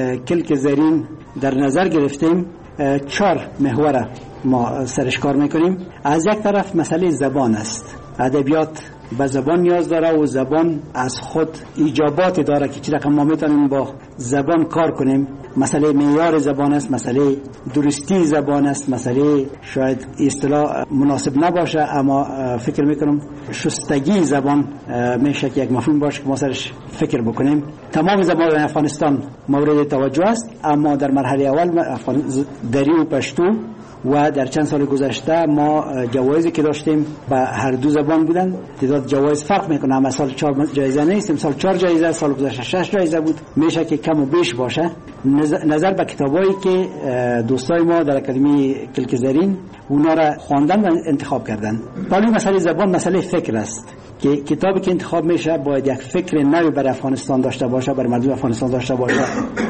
کلکزرین در نظر گرفتیم 4 محور ما سرش کار میکنیم. از یک طرف مسئله زبان است. ادبیات به زبان نیاز داره و زبان از خود ایجاباتی داره که چی رقم ما میتونیم با زبان کار کنیم. مسئله معیار زبان است، مسئله درستی زبان است، مسئله شاید اصطلاح مناسب نباشه اما فکر میکنم شستگی زبان میشه که یک مفهوم باشه که ما سرش فکر بکنیم. تمام زبان افغانستان مورد توجه است اما در مرحله اول دری و پشتو و در چند سال گذشته ما جوایزی که داشتیم به هر دو زبان بودن. تعداد جوایز فرق میکنه، اما سال 4 جایزه نیست، امسال 4 جایزه، سال گذشته 6 جایزه بود. میشه که کم و بیش باشه. نظر به کتابایی که دوستای ما در اکادمی کلکزرین اونا را خواندن و انتخاب کردن. ولی مسئله زبان مسئله فکر است که کتابی که انتخاب میشه باید یک فکر نوی بر افغانستان داشته باشه، بر مردم افغانستان داشته باشه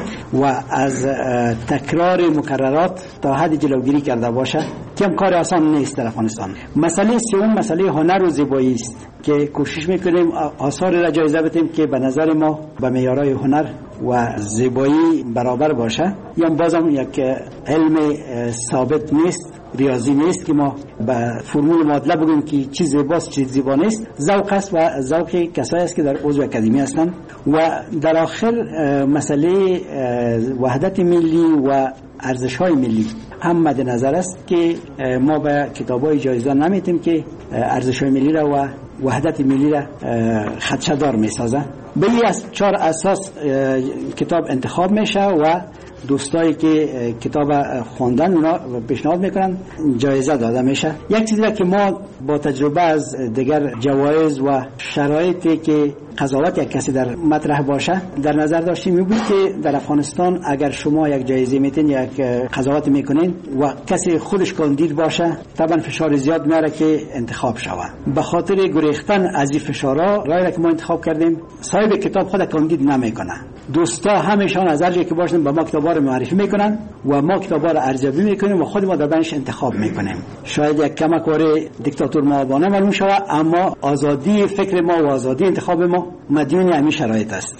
و از تکرار مکررات تا حد جلوگیری کرده باشه که هم کار آسان نیست در افغانستان. مسئله سوم مسئله هنر و زیبایی است که کوشش میکنیم آثار را جایزه بدیم که به نظر ما به معیارهای هنر و زیبایی برابر باشه. یا بازم یک علم ثابت نیست، ریاضی نیست که ما به فرمول معادله بگیم که چی زیباست چی زیبا نیست. ذوق است و ذوق کسایی است که در عضو اکادمی هستند. و در آخر مسئله وحدت ملی و ارزش‌های ملی هم مد نظر است که ما به کتاب‌های جایزه نمیتیم که ارزش‌های ملی را و وحدت ملی را خدشه‌دار میسازه. به این از 4 اساس کتاب انتخاب میشه و دوستایی که کتاب خواندن اونا پیشنهاد میکنن جایزه داده میشه. یک چیزی که ما با تجربه از دیگر جوایز و شرایطی که قضاوت یک کسی در مطرح باشه در نظر داشتیم میبود که در افغانستان اگر شما یک جایزه میتین یک قضاوت میکنین و کسی خودش کاندید باشه طبعا فشار زیاد میاره که انتخاب شود. به خاطر گریختن از این فشارها راهی که ما انتخاب کردیم صاحب کتاب خود کاندید نمیکنه. دوستا همیشان از هر جایی که باشن با ما کتابا رو معرفی میکنن و ما کتابا رو ارزیابی میکنیم و خود ما دربارش انتخاب میکنیم. شاید یک کمکار دیکتاتور معابانه معلوم شود اما آزادی فکر ما و آزادی انتخاب ما مدیون همین شرایط است.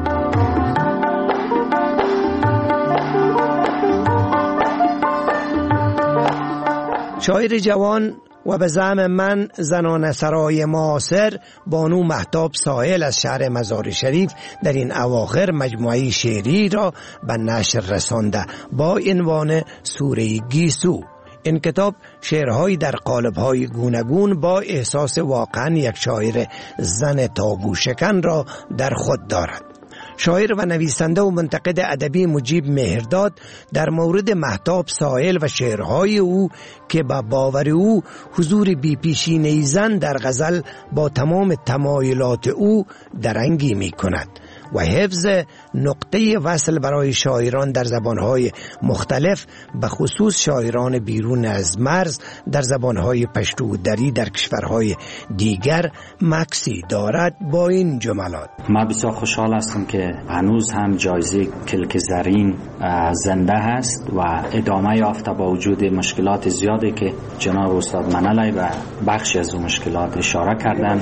شاعر جوان و به زعم من زنان سرای معاصر بانو مهتاب ساحل از شهر مزار شریف در این اواخر مجموعه شعری را به نشر رسانده با عنوان سوره گیسو. این کتاب شعرهایی در قالب‌های گوناگون با احساس واقعا یک شاعر زن تابو شکن را در خود دارد. شاعر و نویسنده و منتقد ادبی مجیب مهرداد در مورد مهتاب ساحل و شعرهای او که با باور او حضور بی‌پیشینه زن در غزل با تمام تمایلات او درنگی می کند و حفظ نقطه وصل برای شاعران در زبانهای مختلف به خصوص شاعران بیرون از مرز در زبانهای پشتو و دری در کشورهای دیگر مکسی دارد. با این جملات: ما بسیار خوشحال هستم که هنوز هم جایزه کلک زرین زنده هست و ادامه یافته با وجود مشکلات زیادی که جناب استاد منالی و بخشی از اون مشکلات اشاره کردن.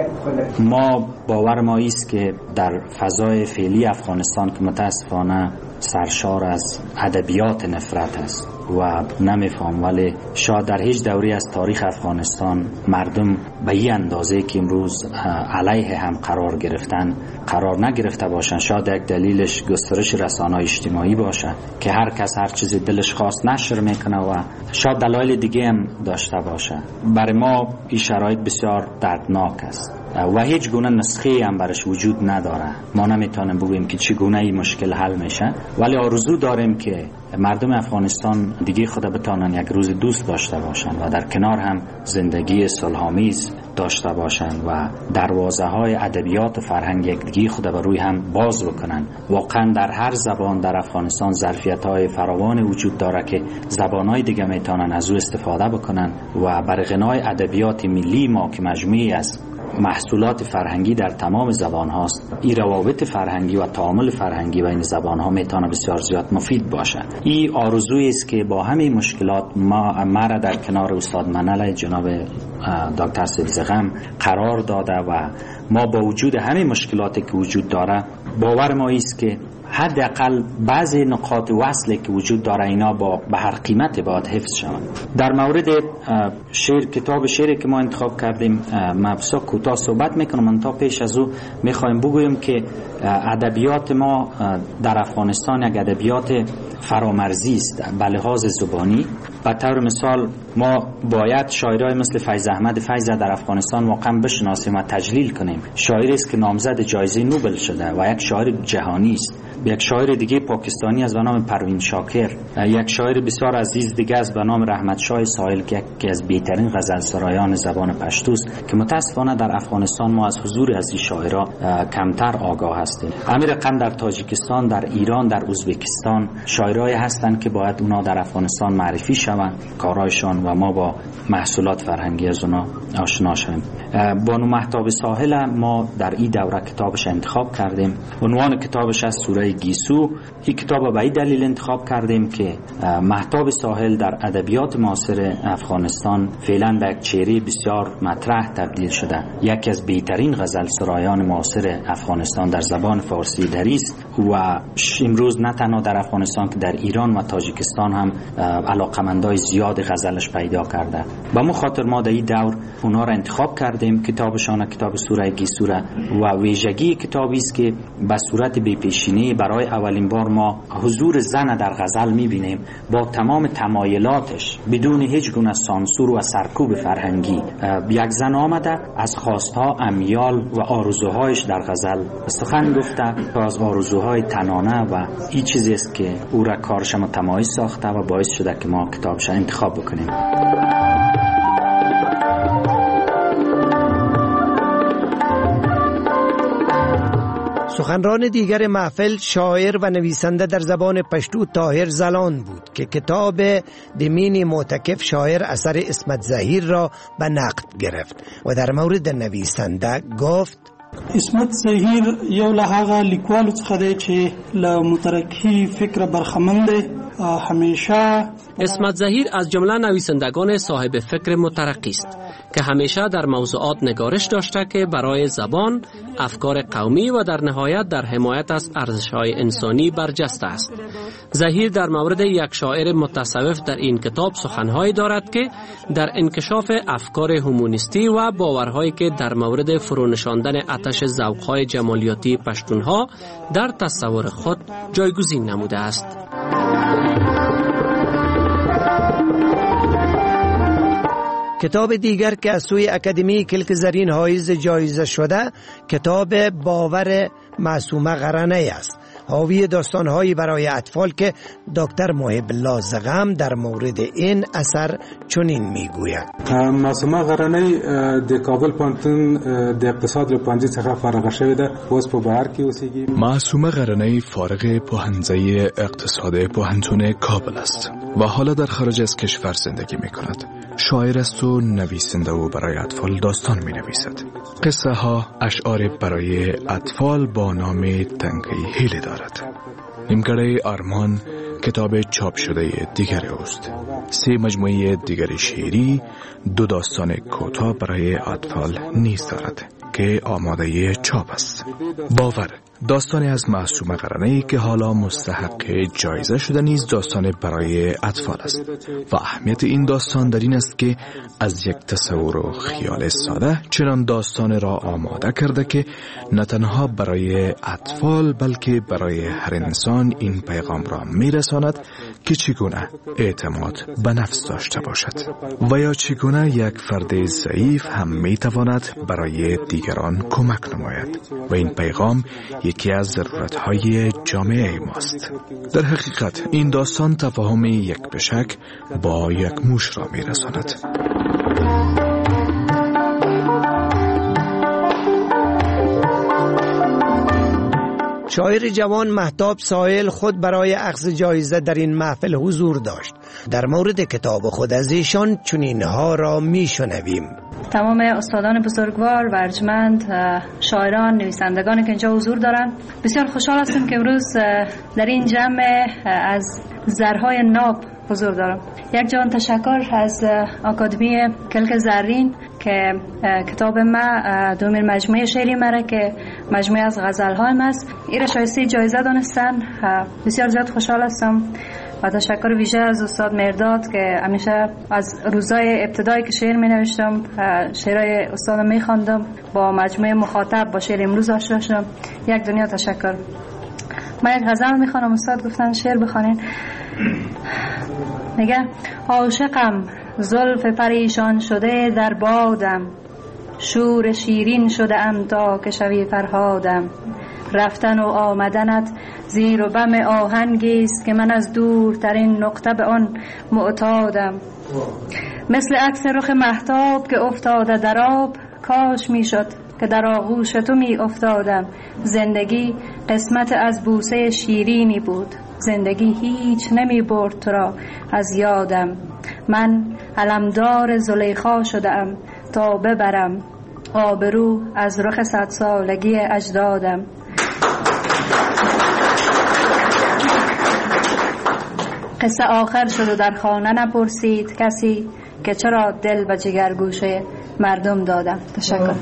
ما باور ما است که در فضای فعلی افغانستان که متاسفانه سرشار از ادبیات نفرت است و نمیفهم، ولی شاید در هیچ دوری از تاریخ افغانستان مردم به این اندازه که امروز علیه هم قرار نگرفته باشن. شاید یک دلیلش گسترش رسانه‌های اجتماعی باشه که هر کس هر چیزی دلش خواست نشر میکنه و شاید دلایل دیگه هم داشته باشه. برای ما این شرایط بسیار دردناک است و هیچ گونه نسخه هم برش وجود نداره. ما نمیتونیم بگوییم که چگونه این مشکل حل میشه، ولی آرزو داریم که مردم افغانستان دیگه خود بتانن یک روز دوست داشته باشن و در کنار هم زندگی صلح‌آمیز داشته باشن و دروازه های ادبیات و فرهنگ یکدیگه خود بر روی هم باز بکنن. واقعا در هر زبان در افغانستان ظرفیت های فراوان وجود داره که زبان های دیگه میتونن از او استفاده بکنن و بر غنای ادبیات ملی ما که مجموعی از محصولات فرهنگی در تمام زبان هاست، این روابط فرهنگی و تعامل فرهنگی بین زبان ها میتونه بسیار زیاد مفید باشه. این آرزویی است که با همین مشکلات ما را در کنار استاد منالی جناب دکتر سیدزغم قرار داده و ما با وجود همین مشکلاتی که وجود داره باور ما است که حداقل بعضی نقاط وصلی که وجود داره اینا به هر قیمت باید حفظ شوند. در مورد کتاب شعری که ما انتخاب کردیم ما بسیار کوتاه صحبت میکنم. من تا پیش از او میخوایم بگویم که ادبیات ما در افغانستان یک ادبیات فرامرزی است به لحاظ زبانی. به طور مثال ما باید شاعرای مثل فیض احمد فیض در افغانستان واقعا بشناسیم و تجلیل کنیم. شاعری است که نامزد جایزه نوبل شده و یک شاعر جهانی است. یک شاعر دیگه پاکستانی است به نام پروین شاکر، یک شاعر بسیار عزیز دیگه است به نام رحمت شاه ساحل که یکی از بهترین غزلسرایان زبان پشتو است که متاسفانه در افغانستان ما از حضور از این شاعرها کمتر آگاه هستیم. امیر قند در تاجیکستان، در ایران، در ازبکستان شاعرای هستند که باید اونا در افغانستان معرفی شوند کارایشان و ما با محصولات فرهنگی از اونا آشنا شویم. بانو مهتاب ساحل ما در این دوره کتابش انتخاب کردیم. عنوان کتابش از سوره گیسو. این کتاب به این دلیل انتخاب کردیم که مهتاب ساحل در ادبیات معاصر افغانستان فعلا به یک چهره بسیار مطرح تبدیل شده. یکی از بهترین غزلسرایان معاصر افغانستان در زبان فارسی دری است و امروز نه تنها در افغانستان که در ایران و تاجیکستان هم علاقمندان پسندای زیاد غزلش پیدا کرده. به مو خاطر ما در این دور اونا را انتخاب کردیم. کتابشان کتاب سوره گیسوره و ویژگی کتابی است که به صورت بی پیشینه برای اولین بار ما حضور زن در غزل می‌بینیم با تمام تمایلاتش بدون هیچ گونه سانسور و سرکوب فرهنگی. یک زن آمده از خواستها، امیال و آرزوهایش در غزل سخن گفته و از آرزوهای تنانه و این چیزی است که او را کارش متمایز ساخته و باعث شده که ما کتابش انتخاب بکنیم. سخنران دیگر محفل شاعر و نویسنده در زبان پشتو طاهر زلان بود که کتاب دمین معتکف شاعر اثر اسمت زهیر را به نقد گرفت و در مورد نویسنده گفت: اسمت زهیر یو له هغه لیکوالو څخه دی چې له مترقي فکر برخمن دی. همیشه اسمت زهیر از جمله نویسندگان صاحب فکر مترقی است که همیشه در موضوعات نگارش داشته که برای زبان، افکار قومی و در نهایت در حمایت از ارزش‌های انسانی برجسته است. زهیر در مورد یک شاعر متصوف در این کتاب سخنهایی دارد که در انکشاف افکار هومونیستی و باورهایی که در مورد فرونشاندن آتش ذوق‌های جمالیاتی پشتونها در تصور خود جایگزین نموده است. کتاب دیگر که از سوی اکادمی کلک زرین حایز جایزه شده کتاب باور معصومه قرنه است. حاوی داستانهایی برای اطفال که دکتر محب الله زغم در مورد این اثر چنین میگوید: معصومه قرنه د کابل پوهنتون د اقتصاد پوهنځي څخه فارغ شوې ده. اوس په بهر کې اوسېږي. معصومه قرنه فارغ پوهنځی اقتصاد پوهنتون کابل است و حالا در خارج از کشور زندگی میکند. شاعر است و نویسنده و برای اطفال داستان می نویسد. قصه ها، اشعار برای اطفال با نام تنگی هیله دارد. نیمکره آرمان کتاب چاپ شده دیگر اوست. 3 مجموعه دیگر شعری، 2 داستان کوتاه برای اطفال نیز دارد که آماده چاپ است. باور داستانی از معصومه قرنه‌ای که حالا مستحق جایزه شده نیز داستان برای اطفال است و اهمیت این داستان در این است که از یک تصور و خیال ساده چنان داستان را آماده کرده که نه تنها برای اطفال بلکه برای هر انسان این پیغام را میرساند که چگونه اعتماد به نفس داشته باشد و یا چگونه یک فرد ضعیف هم میتواند برای دیگران کمک نماید و این پیغام یکی از ضرورت‌های جامعه ماست. در حقیقت این داستان تفاهم یک بشک با یک موش را می‌رساند. شاعر جوان مهتاب سائل خود برای اخذ جایزه در این محفل حضور داشت. در مورد کتاب خود از ایشان چنینها را میشنویم: تمام استادان بزرگوار و ارجمند، شاعران، نویسندگانی که اینجا حضور دارند، بسیار خوشحال هستم که امروز در این جمع از زرهای ناب حضور دارم. یک جان تشکر از اکادمی کلک زرین که کتاب ما دومین مجموعه شعری مرا که مجموعه از غزل‌هایم است، این را شایسته جایزه دانستن. بسیار زیاد خوشحال هستم و تشکر ویژه از استاد مرداد که همیشه از روزای ابتدایی که شعر می نوشتم شعرهای استادم می خواندم، با مجموعه مخاطب با شعر امروز آشنا شدم. یک دنیا تشکر. من یک غزل می خوانم، استاد گفتن شعر بخوانین. میگه: عاشقم زلف پریشان شده در بادم، شور شیرین شده ام تا که شوی فرهادم. رفتن و آمدنت زیر و بم آهنگی است که من از دورترین نقطه به آن معتادم. مثل عکس رخ مهتاب که افتاده در آب، کاش میشد که در آغوش تو می افتادم. زندگی قسمت از بوسه شیرینی بود، زندگی هیچ نمی برد تو را از یادم. من علمدار زلیخا شدم تا ببرم آبرو از رخ 100 سالگی اجدادم. قصه آخر شد و در خانه نپرسید کسی که چرا دل و جگرگوشه مردم دادم. تشکر.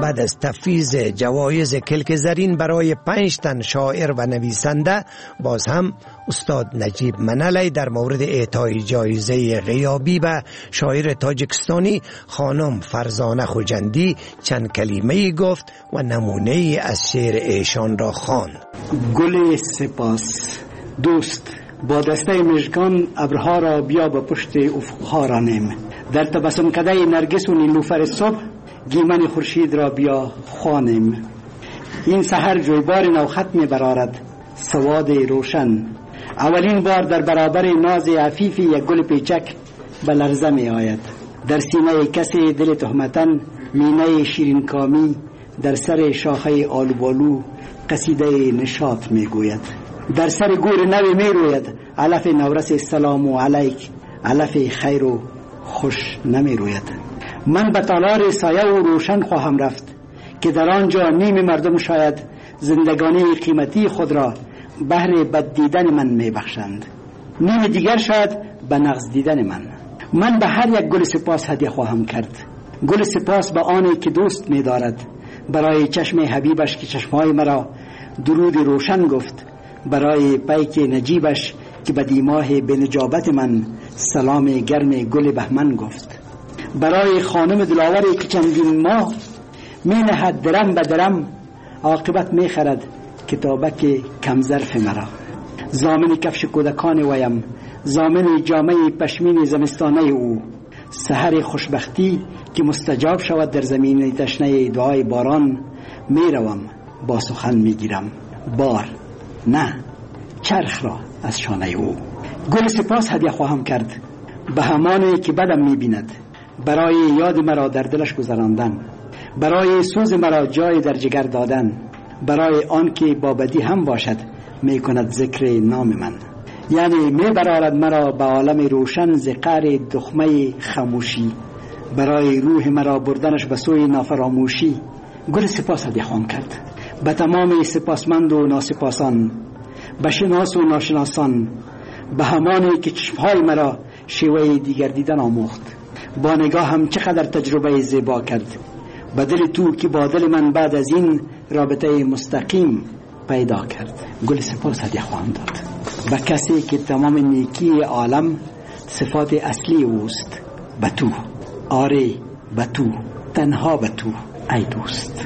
بعد از تفویض جوایز کلک زرین برای 5 تن شاعر و نویسنده، باز هم استاد نجیب منلی در مورد اعطای جایزه غیابی به شاعر تاجیکستانی خانم فرزانه خوجندی چند کلمه گفت و نمونه از شعر ایشان را خواند. گل سپاس دوست، با دسته مژگان ابرها را بیا به پشت افقها رانیم، در تبسم کده نرگس و نیلوفر صبح گیمن خورشید را بیا خوانیم. این سحر جویبار نوخط می برارد سواد روشن، اولین بار در برابر ناز عفیفی یک گل پیچک به لرزه می آید. در سینه کسی دل تهمتن مینه شیرین کامی در سر شاخه آلوبالو قصیده نشاط می گوید. در سر گور نوی می روید علف نورس سلام و علیک، علف خیر و خوش نمی روید. من به تالار سایه و روشن خواهم رفت که در آنجا نیم مردم شاید زندگانی قیمتی خود را بهر بد دیدن من می بخشند، نیم دیگر شاید به نغز دیدن من به هر یک گل سپاس هدیه خواهم کرد. گل سپاس به آنی که دوست می دارد، برای چشم حبیبش که چشمهای مرا درود روشن گفت، برای پیک نجیبش که به دیماه بنجابت من سلام گرم گل بهمن گفت، برای خانم دلاوری که چندین ماه می نهد درم به درم، عاقبت می خرد کتابک کم ظرف مرا. زامن کفش کودکان ویم، زامن جامعه پشمین زمستانه او، سحر خوشبختی که مستجاب شود در زمین تشنه دعای باران، می روم با سخن می گیرم بار نه چرخ را از شانه او. گل سپاس هدیه خواهم کرد به همانی که بدم می بیند، برای یاد مرا در دلش گذراندن، برای سوز مرا جای در جگر دادن، برای آن که با بدی هم باشد می کند ذکر نام من، یعنی می برارد مرا به عالم روشن ز قعر دخمه خاموشی، برای روح مرا بردنش به سوی نافراموشی. گل سپاس هدیه خواهم کرد به تمام سپاسمند و ناسپاسان، به شناس و ناشناسان، به همانی که چشمهای مرا شیوه دیگر دیدن آموخت، با نگاه هم چقدر تجربه زیبا کرد، به دل تو که با دل من بعد از این رابطه مستقیم پیدا کرد. گل سپاس هدیه خواهم داد به کسی که تمام نیکی عالم صفات اصلی اوست، به تو، آره به تو، تنها به تو ای دوست.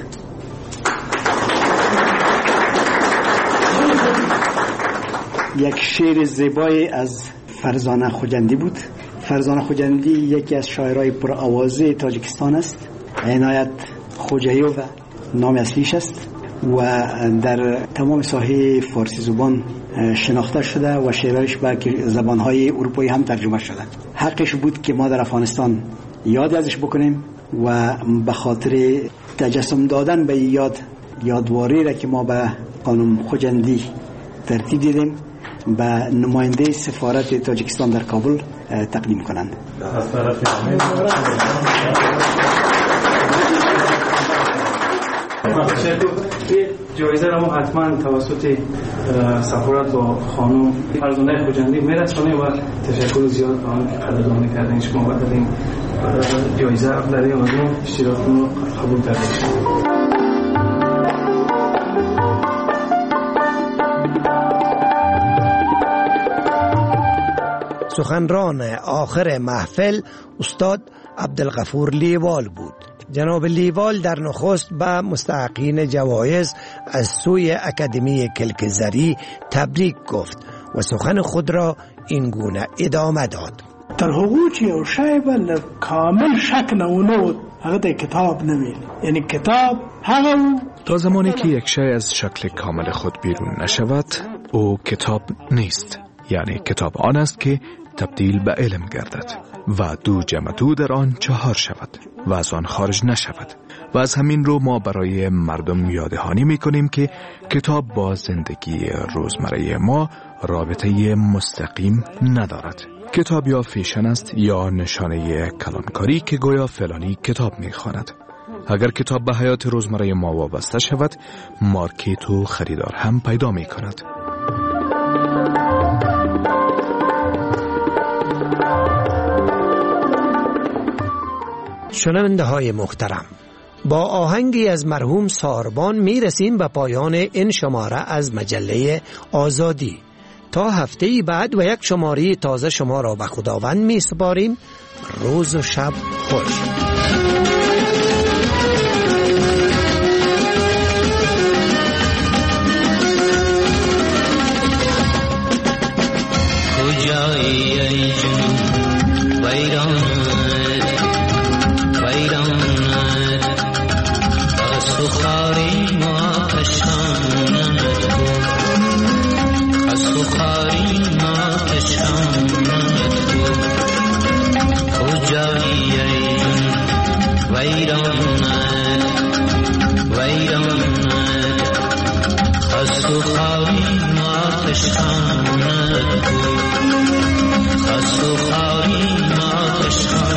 یک شعر زیبای از فرزانه خوجندی بود. فرزانه خوجندی یکی از شاعرای پرآوازه تاجیکستان است. عنایت خوجایوف نام اصلیش است و در تمام ساحه فارسی زبان شناخته شده و شعرهایش به زبانهای اروپایی هم ترجمه شده. حقش بود که ما در افغانستان یاد ازش بکنیم و به خاطر تجسم دادن به یادواری را که ما به خانم خوجندی ترتیب دیدیم به نماینده سفارت تاجیکستان در کابل تقدیم کنند. از طرف جایزه را ما حتما توسط سفارت و خانم فرزانه خوجندی میرسونیم و تشکر زیاد به آن که قدردانی کردین شما و در این جایزه در این موضوع اشتراکتون رو قبول کردید. سخنران آخر محفل استاد عبدالغفور لیوال بود. جناب لیوال در نخست به مستحقین جوایز از سوی اکادمی کلک زری تبریک گفت و سخن خود را این گونه ادامه داد. تر هغو چې یو شی به کامل شک نه هغه ته کتاب نویل، یعنی کتاب هغه تا زمانی که یک شی از شکل کامل خود بیرون نشود او کتاب نیست. یعنی کتاب آن است که تبدیل به علم گردد و 2 جمع 2 در آن 4 شود و از آن خارج نشود. و از همین رو ما برای مردم یاددهانی میکنیم که کتاب با زندگی روزمره ما رابطه مستقیم ندارد. کتاب یا فیشن است یا نشانه کلانکاری که گویا فلانی کتاب میخواند. اگر کتاب به حیات روزمره ما وابسته شود مارکت و خریدار هم پیدا میکند. شنونده های محترم، با آهنگی از مرحوم ساربان می رسیم به پایان این شماره از مجله آزادی. تا هفته بعد و یک شماره تازه شما را به خداوند می سپاریم. روز و شب خوش. کجایی ای جنون ویرانت از تو خاری ما اشانت بود از تو خاری ما اشانت بود کجایی ای جنون ویرانت از تو خاری ما اشانت بود از تو خاری ما اشانت